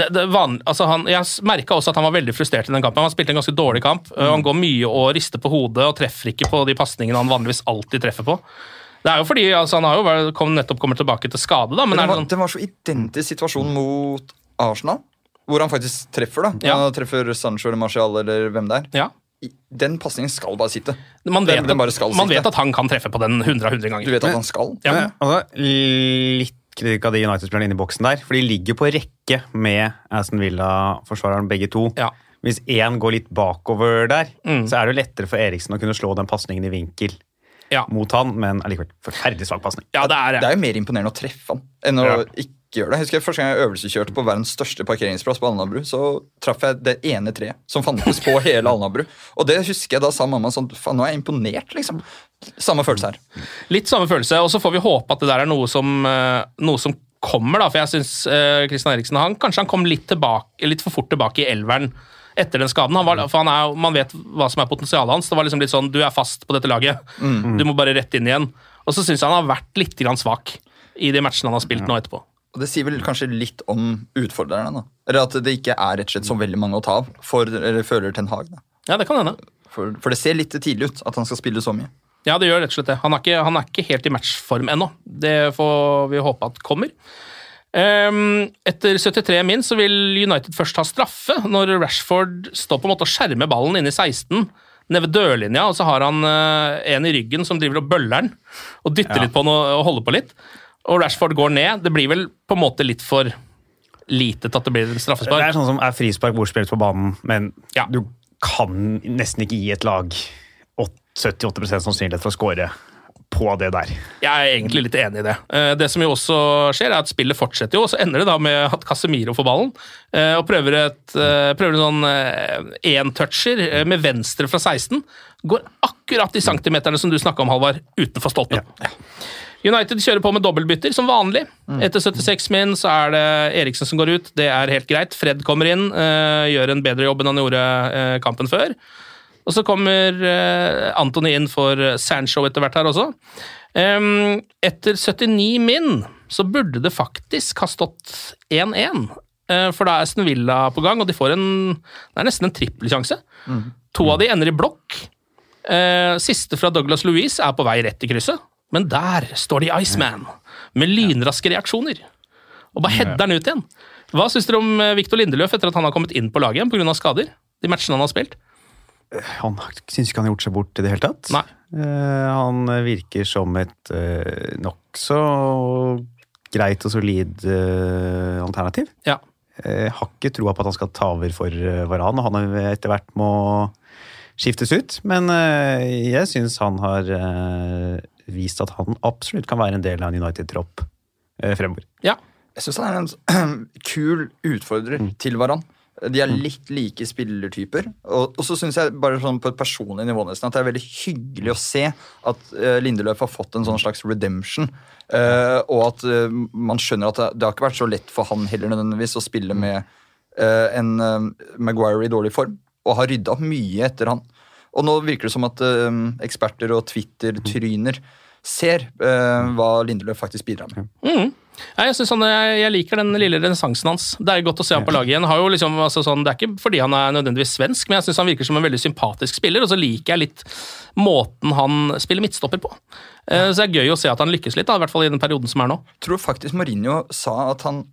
jeg merket også at han var veldig frustrert i den kampen. Han spilte en ganske dårlig kamp. Han går mye og rister på hodet og treffer ikke på de passningene han vanligvis alltid treffer på. Det er jo fordi han har jo nettopp kommet tilbake til skade. Da, men det var så identisk situasjon mot Arsenal, hvor han faktisk treffer. Han treffer Sancho eller Martial eller hvem det er. Ja. Den passningen skal bare sitte. Man vet at han kan treffe på den 100 ganger. Du vet at han skal? Ja. Litt kritikk av de United-spillerne inne i boksen der, for de ligger på rekke med Aston Villa-forsvareren begge to. Ja. Hvis én går litt bakover der, så er det jo lettere for Eriksen å kunne slå den passningen i vinkel mot han, men allikevel forferdelig svak passning. Ja, det er jo mer imponerende å treffe han enn å ikke gjøre det. Jeg husker første gang jeg øvelseskjørte på verdens største parkeringsplass på Alnabru, så traff jeg det ene treet som fantes på hele Alnabru. Og det husker jeg da sa mamma sånn, faen, nå er jeg imponert, liksom. Samme følelse her. Litt samme følelse, og så får vi håpe at det der er noe som kommer, da, for jeg synes Christian Eriksen, kanskje han kom litt for fort tilbake i elveren etter den skaden. Man vet hva som er potensialet hans. Det var liksom litt sånn, du er fast på dette laget. Du må bare rett inn igjen. Og så synes jeg han har vært litt grann svak i de matchene han har spilt nå etterpå. Og det sier vel kanskje litt om utfordrerne, da. Eller at det ikke er rett og slett så veldig mange å ta av, eller føler Ten Hag, da. Ja, det kan hende. For det ser litt tidlig ut at han skal spille så mye. Ja, det gjør rett og slett det. Han er ikke helt i matchform ennå. Det får vi håpe at kommer. Etter 73 min så vil United først ha straffe, når Rashford står på en måte og skjermer ballen inne i 16, nede ved dørlinja, og så har han en i ryggen som driver og bøller den, og dytter litt på den og holder på litt. Og Rashford går ned. Det blir vel på en måte litt for lite til at det blir en straffespark. Det er sånn som er frispark hvor spilles på banen, men du kan nesten ikke gi et lag 78% sannsynlighet for å score på det der. Jeg er egentlig litt enig i det. Det som jo også skjer, er at spillet fortsetter jo, og så ender det da med at Casemiro får ballen, og prøver en sånn en-toucher med venstre fra 16. Går akkurat de centimeterne som du snakket om, Halvard, utenfor stolpen. Ja. United kjører på med dobbeltbytter, som vanlig. Etter 76 min så er det Eriksen som går ut. Det er helt greit. Fred kommer inn, gjør en bedre jobb enn han gjorde kampen før. Og så kommer Antony inn for Sancho etter hvert her også. Etter 79 min så burde det faktisk ha stått 1-1. For da er Aston Villa på gang, og de får det er nesten en trippelsjanse. 2 av de ender i blokk. Siste fra Douglas Luiz er på vei rett i krysset. Men der står de Iceman, med lynraske reaksjoner. Og bare header den ut igjen. Hva synes dere om Victor Lindeløf etter at han har kommet inn på laget igjen på grunn av skader? de matchene han har spilt? Han synes ikke han har gjort seg bort i det hele tatt. Nei. Han virker som et nokså greit og solid alternativ. Ja. Har ikke troa på at han skal ta over for Varane, og han etter hvert må skiftes ut. Men jeg synes han har vist at han absolutt kan være en del av en United-tropp fremover. Ja. Jeg synes han en kul utfordrer til Varane. De litt like spillertyper. Og så synes jeg bare sånn på et personlig nivå nesten at det veldig hyggelig å se at Lindeløf har fått en sånn slags redemption. Og at man skjønner at det har ikke vært så lett for han heller nødvendigvis å spille med en Maguire i dårlig form, og har ryddet opp mye etter han. Og nå virker det som at eksperter og Twitter-tryner ser hva Lindeløf faktisk bidrar med. Jeg synes jeg liker den lille renessansen hans. Det godt å se han på laget igjen. Har jo liksom, altså sånn, det ikke fordi han nødvendigvis svensk, men jeg synes han virker som en veldig sympatisk spiller, og så liker jeg litt måten han spiller midtstopper på. Så det gøy å se at han lykkes litt, da, i hvert fall i den perioden som nå. Jeg tror faktisk Mourinho sa at han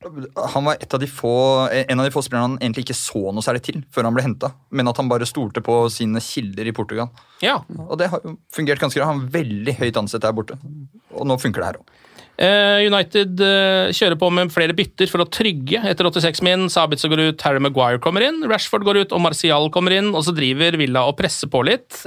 var en av de få spillerne han egentlig ikke så noe særlig til før han ble hentet, men at han bare stolte på sine kilder i Portugal. Ja. Og det har jo fungert ganske bra. Han er veldig høyt ansett der borte, og nå funker det her også. United kjører på med flere bytter for å trygge etter 86 min. Sabitzer går ut, Harry Maguire kommer inn, Rashford går ut og Martial kommer inn, og så driver Villa og presser på litt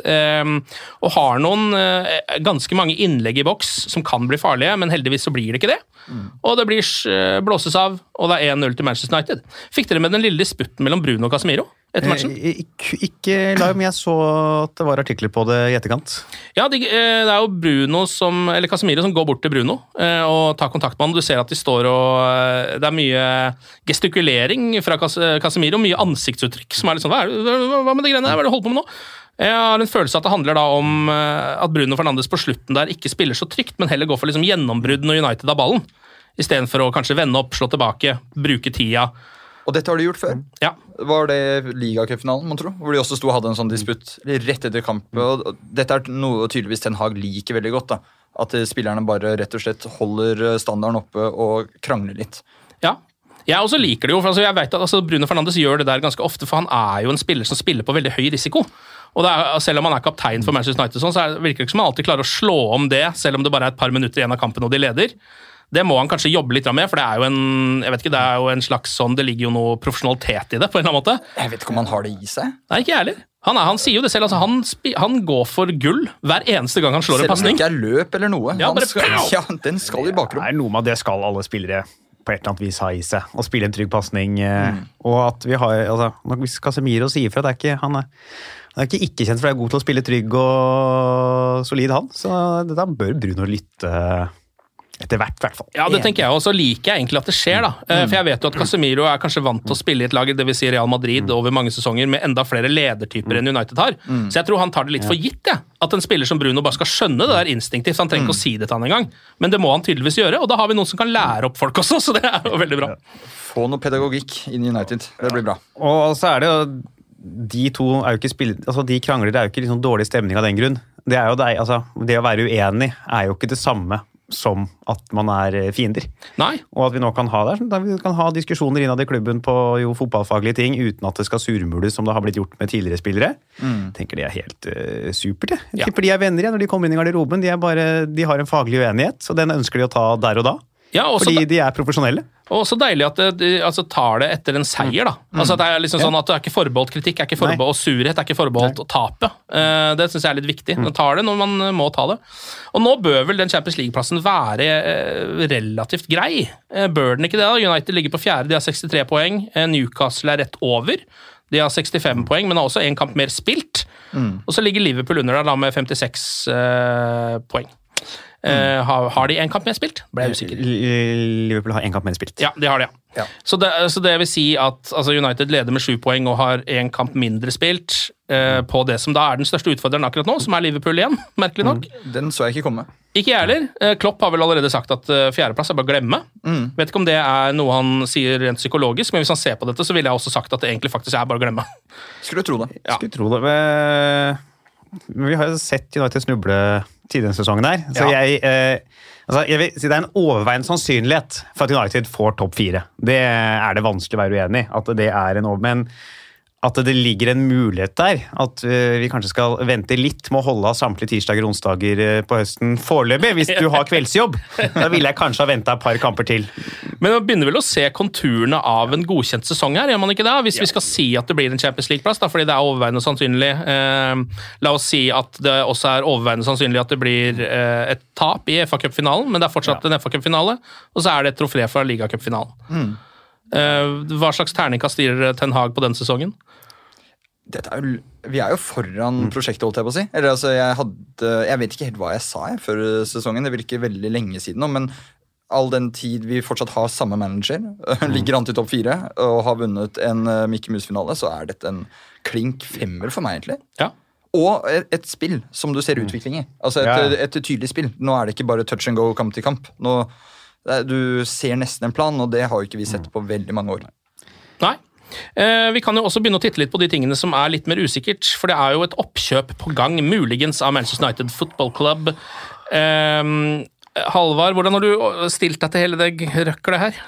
og har noen ganske mange innlegg i boks som kan bli farlige, men heldigvis så blir det ikke det. Og det blåses av, og det 1-0 til Manchester United. Fikk dere med den lille disputten mellom Bruno og Casemiro etter matchen? Ikke live, men jeg så at det var artikler på det i etterkant. Ja, det jo Bruno eller Casemiro som går bort til Bruno og tar kontakt med han. Du ser at de står og det mye gestikulering fra Casemiro, mye ansiktsuttrykk som litt sånn, hva med de greiene? Hva det du holder på med nå? Jeg har en følelse at det handler da om at Bruno Fernandes på slutten der ikke spiller så trygt, men heller går for liksom gjennombrudd når United har ballen, i stedet for å kanskje vende opp, slå tilbake, bruke tida. Og dette har de gjort før. Ja. Var det ligacupfinalen, man tror? Hvor de også sto og hadde en sånn disputt rett etter kamp. Og dette noe tydeligvis Ten Hag liker veldig godt, da. At spillerne bare rett og slett holder standarden oppe og krangler litt. Ja. Jeg også liker det jo, for jeg vet at Bruno Fernandes gjør det der ganske ofte, for han jo en spiller som spiller på veldig høy risiko. Og selv om han kaptein for Manchester United, så virker det ikke som han alltid klarer å slå om det, selv om det bare et par minutter igjen av kampen og de leder. Det må han kanskje jobbe litt med, for det jo jeg vet ikke, det jo en slags sånn, det ligger jo noe profesjonalitet i det, på en eller annen måte. Jeg vet ikke om han har det i seg. Nei, ikke jeg heller. Han sier jo det selv, altså han går for gull hver eneste gang han slår en passning. Selv om det ikke løp eller noe. Ja, den skal i bakrom. Det noe med det skal alle spillere på et eller annet vis ha i seg, å spille en trygg passning, og at vi har, altså, hvis Casemiro sier fra, han ikke kjent for det god til å spille trygg og solid han, så da bør Bruno lytte etter hvert, i hvert fall. Ja, det tenker jeg, og så liker jeg egentlig at det skjer, da. For jeg vet jo at Casemiro kanskje vant til å spille i et lag, det vil si Real Madrid, over mange sesonger, med enda flere ledertyper enn United har. Så jeg tror han tar det litt for gitt, at en spiller som Bruno bare skal skjønne det der instinktivt, så han trenger ikke å si det til han engang. Men det må han tydeligvis gjøre, og da har vi noen som kan lære opp folk også, så det jo veldig bra. Få noe pedagogikk inn i United, det blir bra. Og så det jo, de to jo ikke altså de krangler, det jo ikke liksom dårlig stemning av den grunn. Det jo det, altså, det å være uenig jo ikke det samme som at man fiender. Nei. Og at vi nå kan ha vi kan ha diskusjoner innad i klubben på fotballfaglige ting, uten at det skal surmules som det har blitt gjort med tidligere spillere. Tenker det helt supert. Jeg tipper de venner igjen når de kommer inn i garderoben. De har en faglig uenighet, så den ønsker de å ta der og da. Ja, fordi de profesjonelle. Og så deilig at de tar det etter en seier, da. Altså at det liksom sånn at det ikke forbeholdt kritikk, ikke forbeholdt surhet, ikke forbeholdt å tape. Det synes jeg litt viktig. Man tar det når man må ta det. Og nå bør vel den Champions League-plassen være relativt grei. Bør den ikke det da? United ligger på 4, de har 63 poeng. Newcastle rett over. De har 65 poeng, men har også en kamp mer spilt. Og så ligger Liverpool under da med 56 poeng. Har de en kamp mer spilt? Ble jeg usikker. Liverpool har en kamp mer spilt. Ja, de har det, ja. Så det vil si at altså United leder med 7 poeng og har en kamp mindre spilt på det som da den største utfordreren akkurat nå, som Liverpool igjen, merkelig nok. Den så jeg ikke komme. Ikke jeg heller. Klopp har vel allerede sagt at 4. plass bare å glemme. Vet ikke om det noe han sier rent psykologisk, men hvis han ser på dette, så ville jeg også sagt at det egentlig faktisk bare å glemme. Skulle tro det. Ja. Skulle tro det. Men vi har jo sett United snuble tidligere sesongen her, så jeg vil si det en overveiende sannsynlighet for at United får topp 4. Det det vanskelig å være uenig i, at det en men at det ligger en mulighet der, at vi kanskje skal vente litt med å holde av samtlige tirsdager og onsdager på høsten foreløpig, hvis du har kveldsjobb. Da ville jeg kanskje ha ventet et par kamper til. Men man begynner vel å se konturene av en godkjent sesong her, gjør man ikke det? Hvis vi skal si at det blir en Champions League-plass, da, fordi det er overveiende sannsynlig. La oss si at det også er overveiende sannsynlig at det blir et tap i FA-cupfinalen, men det er fortsatt en FA-cupfinale, og så er det et trofé fra Liga-cupfinalen. Hva slags terningkast gir Ten Hag på den sesongen? Vi er jo foran prosjektet, holdt jeg på å si. Eller, altså, jeg vet ikke helt hva jeg sa før sesongen. Det virker veldig lenge siden nå, men all den tid vi fortsatt har samme manager, ligger an til topp 4 og har vunnet en Mickey Mouse-finale, så er dette en klink 5-er for meg, egentlig. Ja. Og et spill som du ser utvikling i. Altså et tydelig spill. Nå er det ikke bare touch and go kamp til kamp. Du ser nesten en plan, og det har jo ikke vi sett på veldig mange år. Nei. Vi kan jo også begynne å titte litt på de tingene som er litt mer usikkert, for det er jo et oppkjøp på gang, muligens av Manchester United Football Club. Halvard, hvordan har du stilt deg til hele det røkkelet her?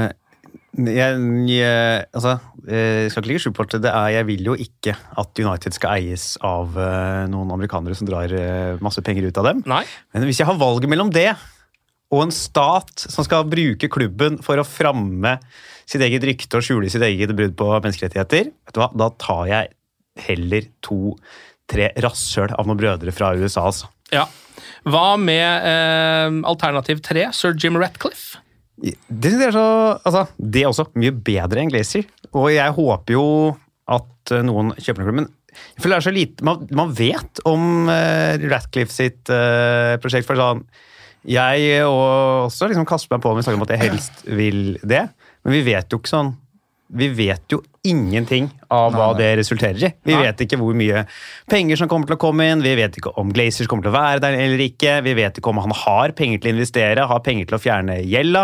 Jeg skal ikke ligge skjult på det. Jeg vil jo ikke at United skal eies av noen amerikanere som drar masse penger ut av dem. Nei. Men hvis jeg har valget mellom det og en stat som skal bruke klubben for å framme sitt eget rykte og skjule sitt eget brudd på menneskerettigheter, vet du hva? Da tar jeg heller 2-3 rasshøl av noen brødre fra USA. Altså. Ja. Hva med alternativ 3, Sir Jim Ratcliffe? Det er også mye bedre enn Glazer, og jeg håper jo at noen kjøper den klubben. Jeg føler det er så lite, man vet om Ratcliffe sitt prosjekt, for sånn, jeg og også liksom kaster meg på når vi snakker om at jeg helst vil det, men vi vet jo ikke sånn, vi vet jo ingenting av hva det resulterer i. Vi vet ikke hvor mye penger som kommer til å komme inn, vi vet ikke om Glazers kommer til å være der eller ikke, vi vet ikke om han har penger til å investere, har penger til å fjerne gjelda.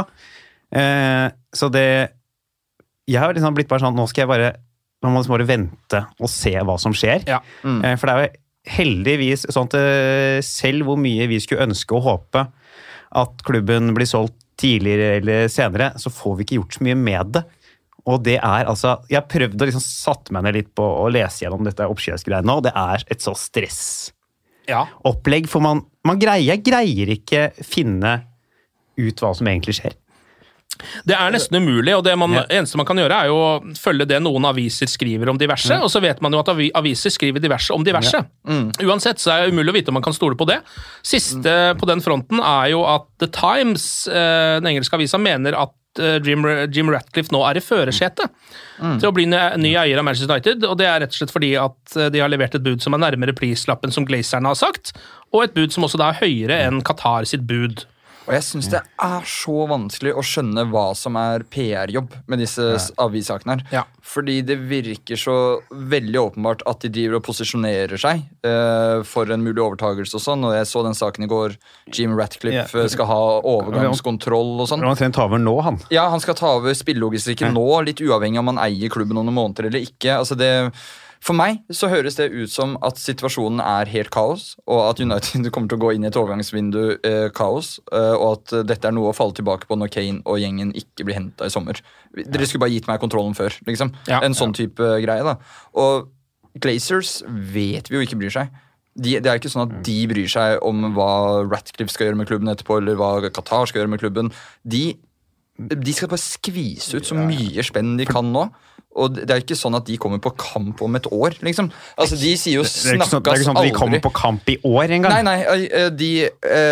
Så jeg har liksom blitt bare sånn, nå skal jeg man må bare vente og se hva som skjer. Ja. For det er jo heldigvis sånn at selv hvor mye vi skulle ønske og håpe at klubben blir solgt tidligere eller senere, så får vi ikke gjort så mye med det. Og det er altså, jeg har prøvd å liksom satt meg ned litt på å lese gjennom dette oppkjøpsgreiene nå, og det er et så stressopplegg, for jeg greier ikke finne ut hva som egentlig skjer. Det er nesten umulig, og det eneste man kan gjøre er jo å følge det noen aviser skriver om diverse, og så vet man jo at aviser skriver diverse om diverse. Uansett så er det umulig å vite om man kan stole på det. Siste på den fronten er jo at The Times, den engelske avisa, mener at Jim Ratcliffe nå er i førersetet til å bli ny eier av Manchester United, og det er rett og slett fordi at de har levert et bud som er nærmere prislappen som Glazerne har sagt, og et bud som også da er høyere enn Qatar sitt bud. Og jeg synes det er så vanskelig å skjønne hva som er PR-jobb med disse avissakene her. Ja. Fordi det virker så veldig åpenbart at de driver og posisjonerer seg for en mulig overtagelse og sånn. Og jeg så den saken i går. Jim Ratcliffe skal ha overgangskontroll og sånn. Han tar over nå, han. Ja, han skal ta over spillelogistikken nå, litt uavhengig om han eier klubben noen måneder eller ikke. Altså for meg så høres det ut som at situasjonen er helt kaos, og at United kommer til å gå inn i et overgangsvindu kaos, og at dette er noe å falle tilbake på når Kane og gjengen ikke blir hentet i sommer. Dere skulle bare gitt meg kontrollen før, liksom. Ja. En sånn type greie da. Og Glazers vet vi jo ikke bryr seg. Det er ikke sånn at de bryr seg om hva Ratcliffe skal gjøre med klubben etterpå, eller hva Qatar skal gjøre med klubben. De skal bare skvise ut så mye spenn de kan nå. Og det er ikke sånn at de kommer på kamp om et år, liksom. Altså, de sier jo snakkes aldri. Det er ikke sånn at de kommer på kamp i år en gang. Nei,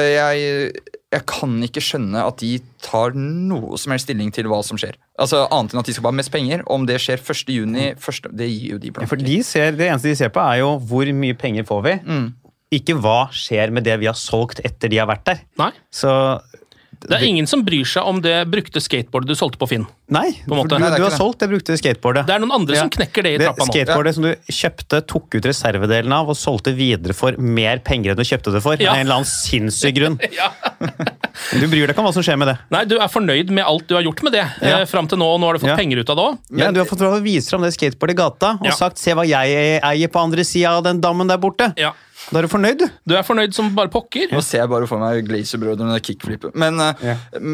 jeg kan ikke skjønne at de tar noe som helst stilling til hva som skjer. Altså, annet enn at de skal bare ha mest penger. Om det skjer 1. juni, det gir jo de blanke. For det eneste de ser på er jo hvor mye penger får vi. Ikke hva skjer med det vi har solgt etter de har vært der. Nei. Så det er ingen som bryr seg om det brukte skateboardet du solgte på Finn. Nei, du har solgt det brukte skateboardet. Det er noen andre som knekker det i trappa nå. Skateboardet som du kjøpte, tok ut reservedelen av og solgte videre for mer penger enn du kjøpte det for. Ja. En eller annen sinnssyk grunn. Ja. Du bryr deg ikke om hva som skjer med det. Nei, du er fornøyd med alt du har gjort med det frem til nå, og nå har du fått penger ut av det også. Men du har fått vise frem det skateboardet i gata og sagt, se hva jeg eier på andre siden av den dammen der borte. Ja. Da er du fornøyd, du. Du er fornøyd som bare pokker. Nå ser jeg bare for meg Glazer-brødrene kickflippe. Men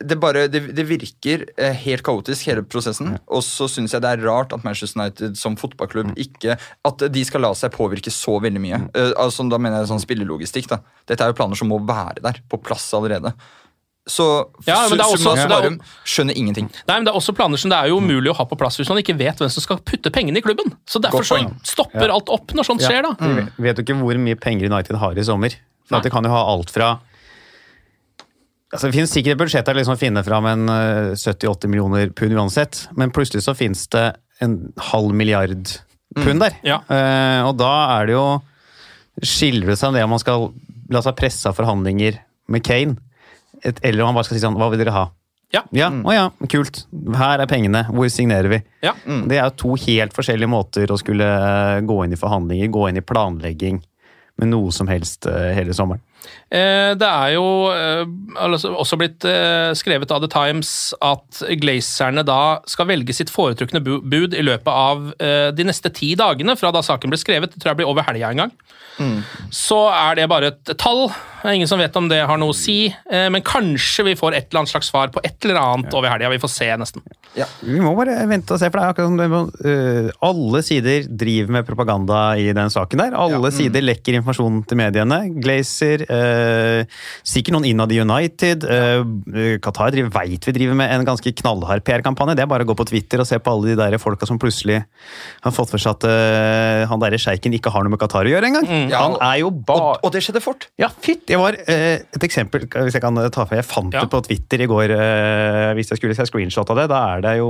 det virker helt kaotisk, hele prosessen. Og så synes jeg det er rart at Manchester United som fotballklubb ikke At de skal la seg påvirke så veldig mye. Altså, da mener jeg sånn spillelogistikk. Da. Dette er jo planer som må være der, på plass allerede. Så Summa Summarum skjønner ingenting. Nei, men det er også planer som det er jo umulig å ha på plass hvis man ikke vet hvem som skal putte pengene i klubben. Så derfor så stopper alt opp når sånt skjer, da. Vet du ikke hvor mye penger United har i sommer? For at de kan jo ha alt fra altså, det finnes sikkert et budsjett der liksom å finne fram en 70-80 millioner pund uansett, men plutselig så finnes det en $500 million pund der. Og da er det jo skiller det seg om det om man skal la seg presse av forhandlinger med Kane, eller om man bare skal si sånn, hva vil dere ha? Kult. Her er pengene. Hvor signerer vi? Det er 2 helt forskjellige måter å skulle gå inn i forhandlinger, gå inn i planlegging med noe som helst hele sommeren. Det er jo også blitt skrevet av The Times at Glazerne da skal velge sitt foretrukne bud i løpet av de neste 10 dagene fra da saken ble skrevet. Det tror jeg blir over helga en gang. Så er det bare et tall. Det er ingen som vet om det har noe å si, men kanskje vi får et eller annet slags svar på et eller annet over helga. Vi får se nesten. Vi må bare vente og se, for det er akkurat som alle sider driver med propaganda i den saken der. Alle sider lekker informasjon til mediene. Glazer, sikkert noen innad i United. Qatar vet vi driver med en ganske knallhard PR-kampanje. Det er bare å gå på Twitter og se på alle de der folka som plutselig har fått for seg at han der sjeiken ikke har noe med Qatar å gjøre engang. Han er jo og det skjedde fort. Ja, fytt! Det var et eksempel, hvis jeg kan ta for jeg fant det på Twitter i går, hvis jeg skulle se screenshot av det, da er det jo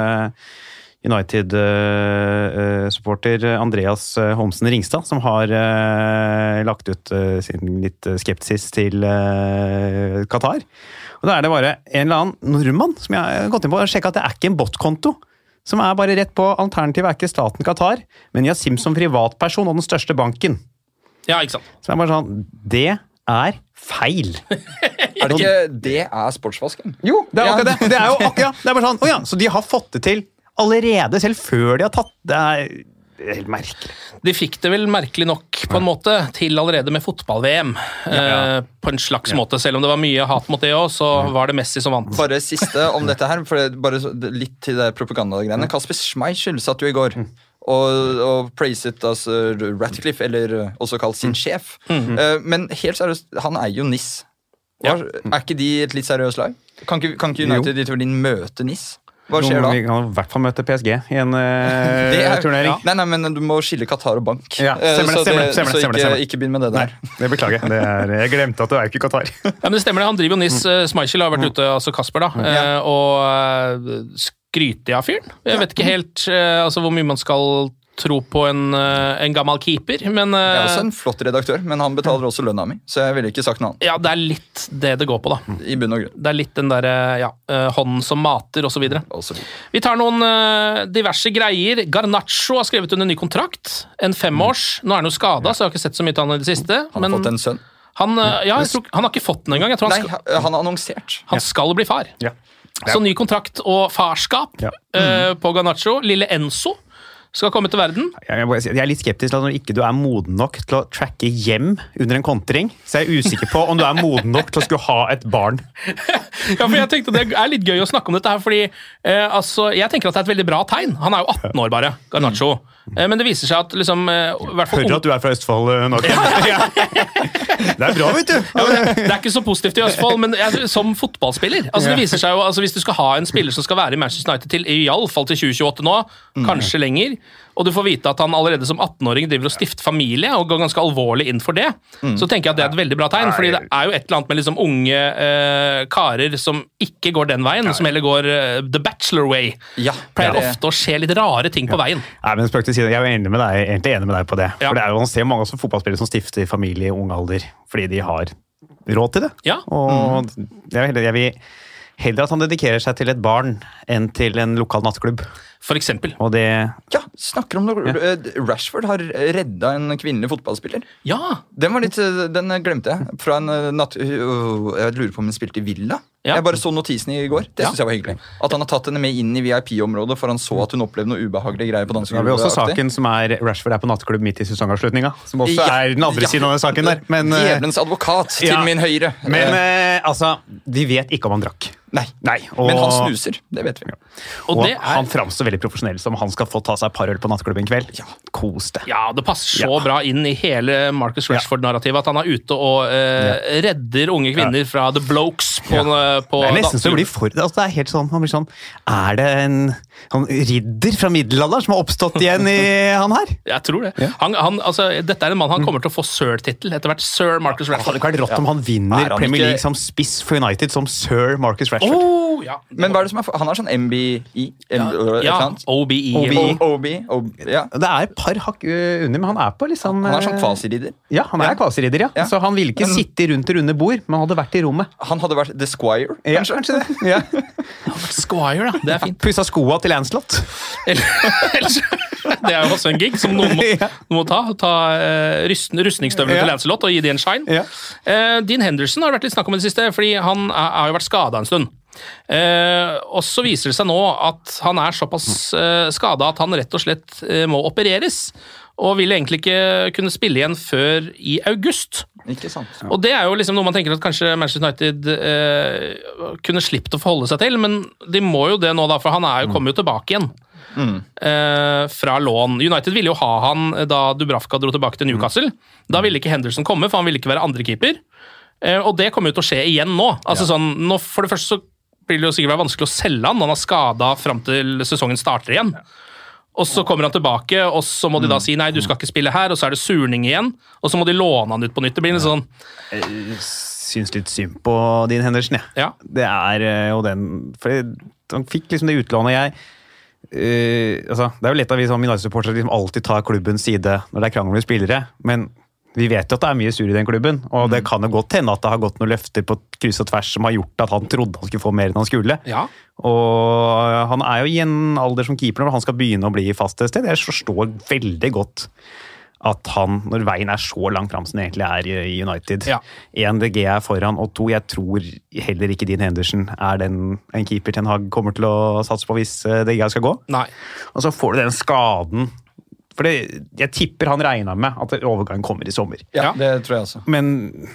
United-supporter Andreas Holmsen Ringstad som har lagt ut sin litt skepsis til Qatar. Og da er det bare en eller annen nordmann som jeg har gått inn på og sjekket at det er ikke en botkonto, som er bare rett på alternativet er ikke staten Qatar, men Yasim som privatperson og den største banken. Ja, ikke sant. Så det er bare sånn, det er feil. Er det ikke det er sportsvasken? Jo, det er akkurat det. Det er jo akkurat, det er bare sånn, så de har fått det til allerede, selv før de har tatt, det er helt merkelig. De fikk det vel merkelig nok på en måte til allerede med fotball-VM på en slags måte, selv om det var mye hat mot det også, så var det Messi som vant. Bare siste om dette her, for bare litt til det propagandagreiene. Kasper Schmeichel satt jo i går og praiset altså Ratcliffe, eller også kalt sin sjef. Men helt seriøst, han er jo NIS. Er ikke de et litt seriøst lag? Kan ikke United i teorien møte NIS? Hva skjer da? Vi kan i hvert fall møte PSG i en turnering. Nei, men du må skille Qatar og bank. Stemmer. Ikke begynn med det der. Nei, det beklager jeg. Jeg glemte at det er ikke Qatar. Men det stemmer det, han driver jo NIS. Schmeichel har vært ute, altså Kasper da, og skryter av fyren. Jeg vet ikke helt hvor mye man skal tro på en gammel keeper, men jeg er også en flott redaktør, men han betaler også lønna mi, så jeg ville ikke sagt noe annet. Ja, det er litt det går på da. I bunn og grunn. Det er litt den der, hånden som mater, og så videre. Vi tar noen diverse greier. Garnacho har skrevet under ny kontrakt, en 5-års. Nå er han jo skadet, så jeg har ikke sett så mye til han i det siste. Han har fått en sønn. Han har ikke fått den engang. Nei, han har annonsert. Han skal bli far. Så ny kontrakt og farskap på Garnacho. Lille Enzo skal komme til verden. Jeg er litt skeptisk til at når ikke du er moden nok til å tracke hjem under en kontring, så jeg er usikker på om du er moden nok til å skulle ha et barn. For jeg tenkte det er litt gøy å snakke om dette her, fordi jeg tenker at det er et veldig bra tegn. Han er jo 18 år bare, Garnacho. Men det viser seg at liksom Hører at du er fra Østfold nå. Det er bra, vet du. Det er ikke så positivt i Østfold, men som fotballspiller det viser seg jo, hvis du skal ha en spiller som skal være i Manchester United til i alle fall til 2028 nå, kanskje lenger, og du får vite at han allerede som 18-åring driver og stifter familie og går ganske alvorlig inn for det, så tenker jeg at det er et veldig bra tegn, fordi det er jo et eller annet med liksom unge karer som ikke går den veien, som heller går the bachelor way. Pleier ofte å skje litt rare ting på veien. Nei, men spøk til side, jeg er jo egentlig enig med deg på det. For det er jo, man ser mange også fotballspillere som stifter familie i ung alder, fordi de har råd til det. Og jeg vil heller at han dedikerer seg til et barn enn til en lokal nattklubb. For eksempel. Og det... Ja, snakker om noe. Rashford har redda en kvinnelig fotballspiller. Ja. Den glemte jeg. Fra en jeg lurer på om hun spilte i Villa. Jeg bare så notisen i går. Det synes jeg var hyggelig. At han har tatt henne med inn i VIP-området, for han så at hun opplevde noe ubehagelige greier på dansegulvet. Vi har også saken som Rashford er på nattklubb midt i sesongavslutninga, som også er den andre siden av den saken der. Men, djevelens advokat til min høyre. Men de vet ikke om han drakk. Nei. Og, men han snuser, det vet vi. Og han framstår veldig profesjonell som han skal få ta seg et par øl på nattklubben i kveld. Kos det. Ja, det passer så bra inn i hele Marcus Rashford-narrativet at han er ute og redder unge kvinner fra The Blokes på det er nesten så det blir for... Altså, det er helt sånn, man blir sånn, er det en ridder fra middelalderen som har oppstått igjen i han her? Jeg tror det. Altså, dette er en mann han kommer til å få Sir-tittel etter hvert. Sir Marcus Rashford. Det hadde vært rått om han vinner Premier League som spiss for United som Sir Marcus Rashford. Men hva er det som han har sånn MBE? OBE. Ja. Det er et par hakk under, men han er på liksom... Han er sånn kvasiridder. Ja, han er kvasiridder, ja. Så han ville ikke sitte rundt runde bord, men han hadde vært i rommet. Han hadde vært The Squire, kanskje det. Ja. Squire, da. Det er fint. Pussa skoa til Lancelot. Det er jo også en gig som noen må ta rustningsstøvler til Lancelot og gi de en shine. Dean Henderson har vært litt snakk om det siste, fordi han har jo vært skadet en stund. Og så viser det seg nå at han er såpass skadet at han rett og slett må opereres, og vil egentlig ikke kunne spille igjen før i august. Ikke sant. Og det er jo liksom noe man tenker at kanskje Manchester United kunne slippet å forholde seg til, men de må jo det nå da, for han er jo kommet jo tilbake igjen. Fra lån. United ville jo ha han da Dubravka dro tilbake til Newcastle. Da ville ikke Henderson komme, for han ville ikke være andrekeeper. Og det kommer jo til å skje igjen nå. Altså sånn, nå for det første så blir det jo sikkert være vanskelig å selge han. Han har skadet frem til sesongen starter igjen. Og så kommer han tilbake, og så må de da si nei, du skal ikke spille her, og så er det surning igjen, og så må de låne han ut på nytt. Det blir litt sånn... Jeg synes litt synd på Dean Henderson, ja. Det er jo den... For han fikk liksom det utlånet altså, det er jo lett av vi som United-supportere liksom alltid tar klubbens side når det er krangel med spillere, men vi vet jo at det er mye sur i den klubben, og det kan jo godt hende at det har gått noen løfter på kryss og tvers som har gjort at han trodde han skulle få mer enn han skulle. Ja. Og han er jo i en alder som keeper når han skal begynne å bli fast et sted. Jeg forstår veldig godt at han, når veien er så langt frem som det egentlig er i United, 1, DG er foran, og 2, jeg tror heller ikke Dean Henderson er en keeper Ten Hag kommer til å satse på hvis DG skal gå. Nei. Og så får du den skaden. For jeg tipper han regner med at overgangen kommer i sommer. Ja, det tror jeg også. Men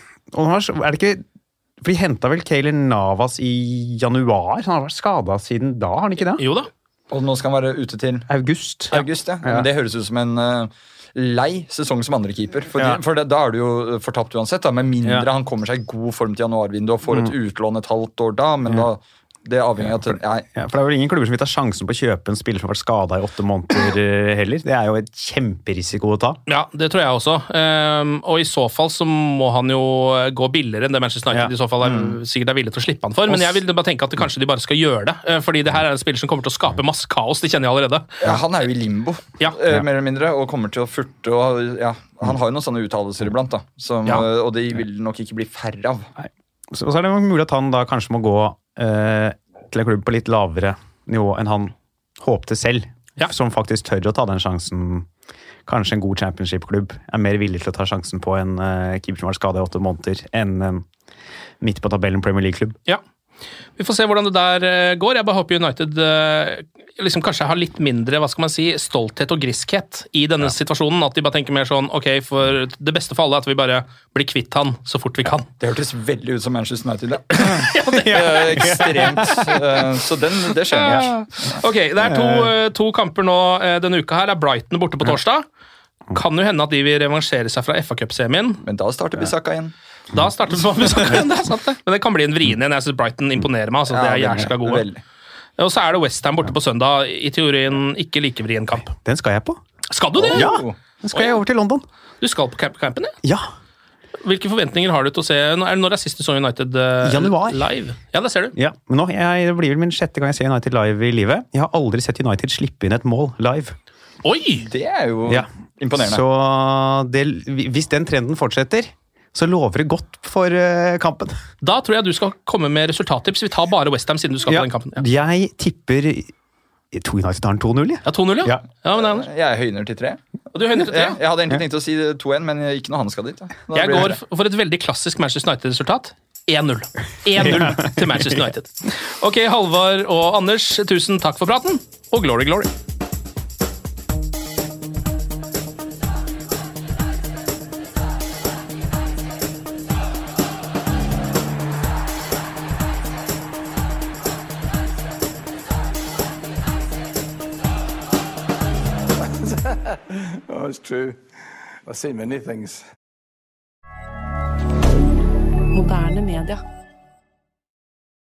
er det ikke... For de hentet vel Keylor Navas i januar? Han har vært skadet siden da, har han ikke det? Jo da. Og nå skal han være ute til... August. August, ja. Men det høres ut som en lei sesong som andre keeper. For da er du jo fortapt uansett, da. Med mindre han kommer seg i god form til januarvinduet og får et utlån et halvt år da, men da... Det er avhengig av for det er vel ingen klubber som vil ta sjansen på å kjøpe en spiller som har vært skadet i 8 måneder heller. Det er jo et kjemperisiko å ta. Ja, det tror jeg også. Og i så fall så må han jo gå billigere enn det Manchester United i så fall sikkert er villig til å slippe han for. Men jeg vil bare tenke at kanskje de bare skal gjøre det. Fordi det her er en spiller som kommer til å skape masse kaos. Det kjenner jeg allerede. Ja, han er jo i limbo, mer eller mindre, og kommer til å furte. Og, han har jo noen sånne uttalelser iblant, da. Og de vil nok ikke bli færre av. Nei. Så er det mulig at han da kanskje må gå til en klubb på litt lavere nivå enn han håpte selv, som faktisk tør å ta den sjansen. Kanskje en god championship-klubb er mer villig til å ta sjansen på en keeper som har skadet i 8 måneder enn en midt på tabellen Premier League-klubb. Ja. Vi får se hvordan det der går. Jeg bare håper United liksom kanskje har litt mindre, hva skal man si, stolthet og griskhet i denne situasjonen. At de bare tenker mer sånn, ok, for det beste for alle er at vi bare blir kvitt han så fort vi kan. Det hørtes veldig ut som Manchester United, det er ekstremt. Så det skjønner jeg. Ok, det er to kamper nå denne uka her. Er Brighton borte på torsdag. Kan jo hende at de vil revansjere seg fra FA Cup-semien. Men da starter Bissaka igjen. Da starter Bissaka igjen, det er sant det. Men det kan bli en vrien igjen. Jeg synes Brighton imponerer meg. Altså, det er jævla gode. Veldig. Og så er det West Ham borte på søndag. I teorien ikke like vrien kamp. Den skal jeg på. Skal du det? Ja, den skal jeg over til London. Du skal på campen, ja? Hvilke forventninger har du til å se? Når er sist du så United Januar. Live? Ja, det ser du. Ja, men nå, det blir vel min 6. gang jeg ser United live i livet. Jeg har aldri sett United slippe inn et mål live. Oi! Det er jo imponerende. Så hvis den trenden fortsetter, så lover det godt for kampen. Da tror jeg du skal komme med resultattips. Vi tar bare West Ham siden du skal på den kampen. Ja. Jeg tipper United tar en 2-0. Ja, 2-0, ja. Men jeg høyner til 3. Og du høyner til 3? Ja, jeg hadde egentlig tenkt å si 2-1, men ikke når han skal dit. Jeg går for et veldig klassisk Manchester United-resultat. 1-0. 1-0 til Manchester United. Ok, Halvard og Anders, tusen takk for praten, og glory, glory. Oh, it's true. I've seen many things. Moderne media.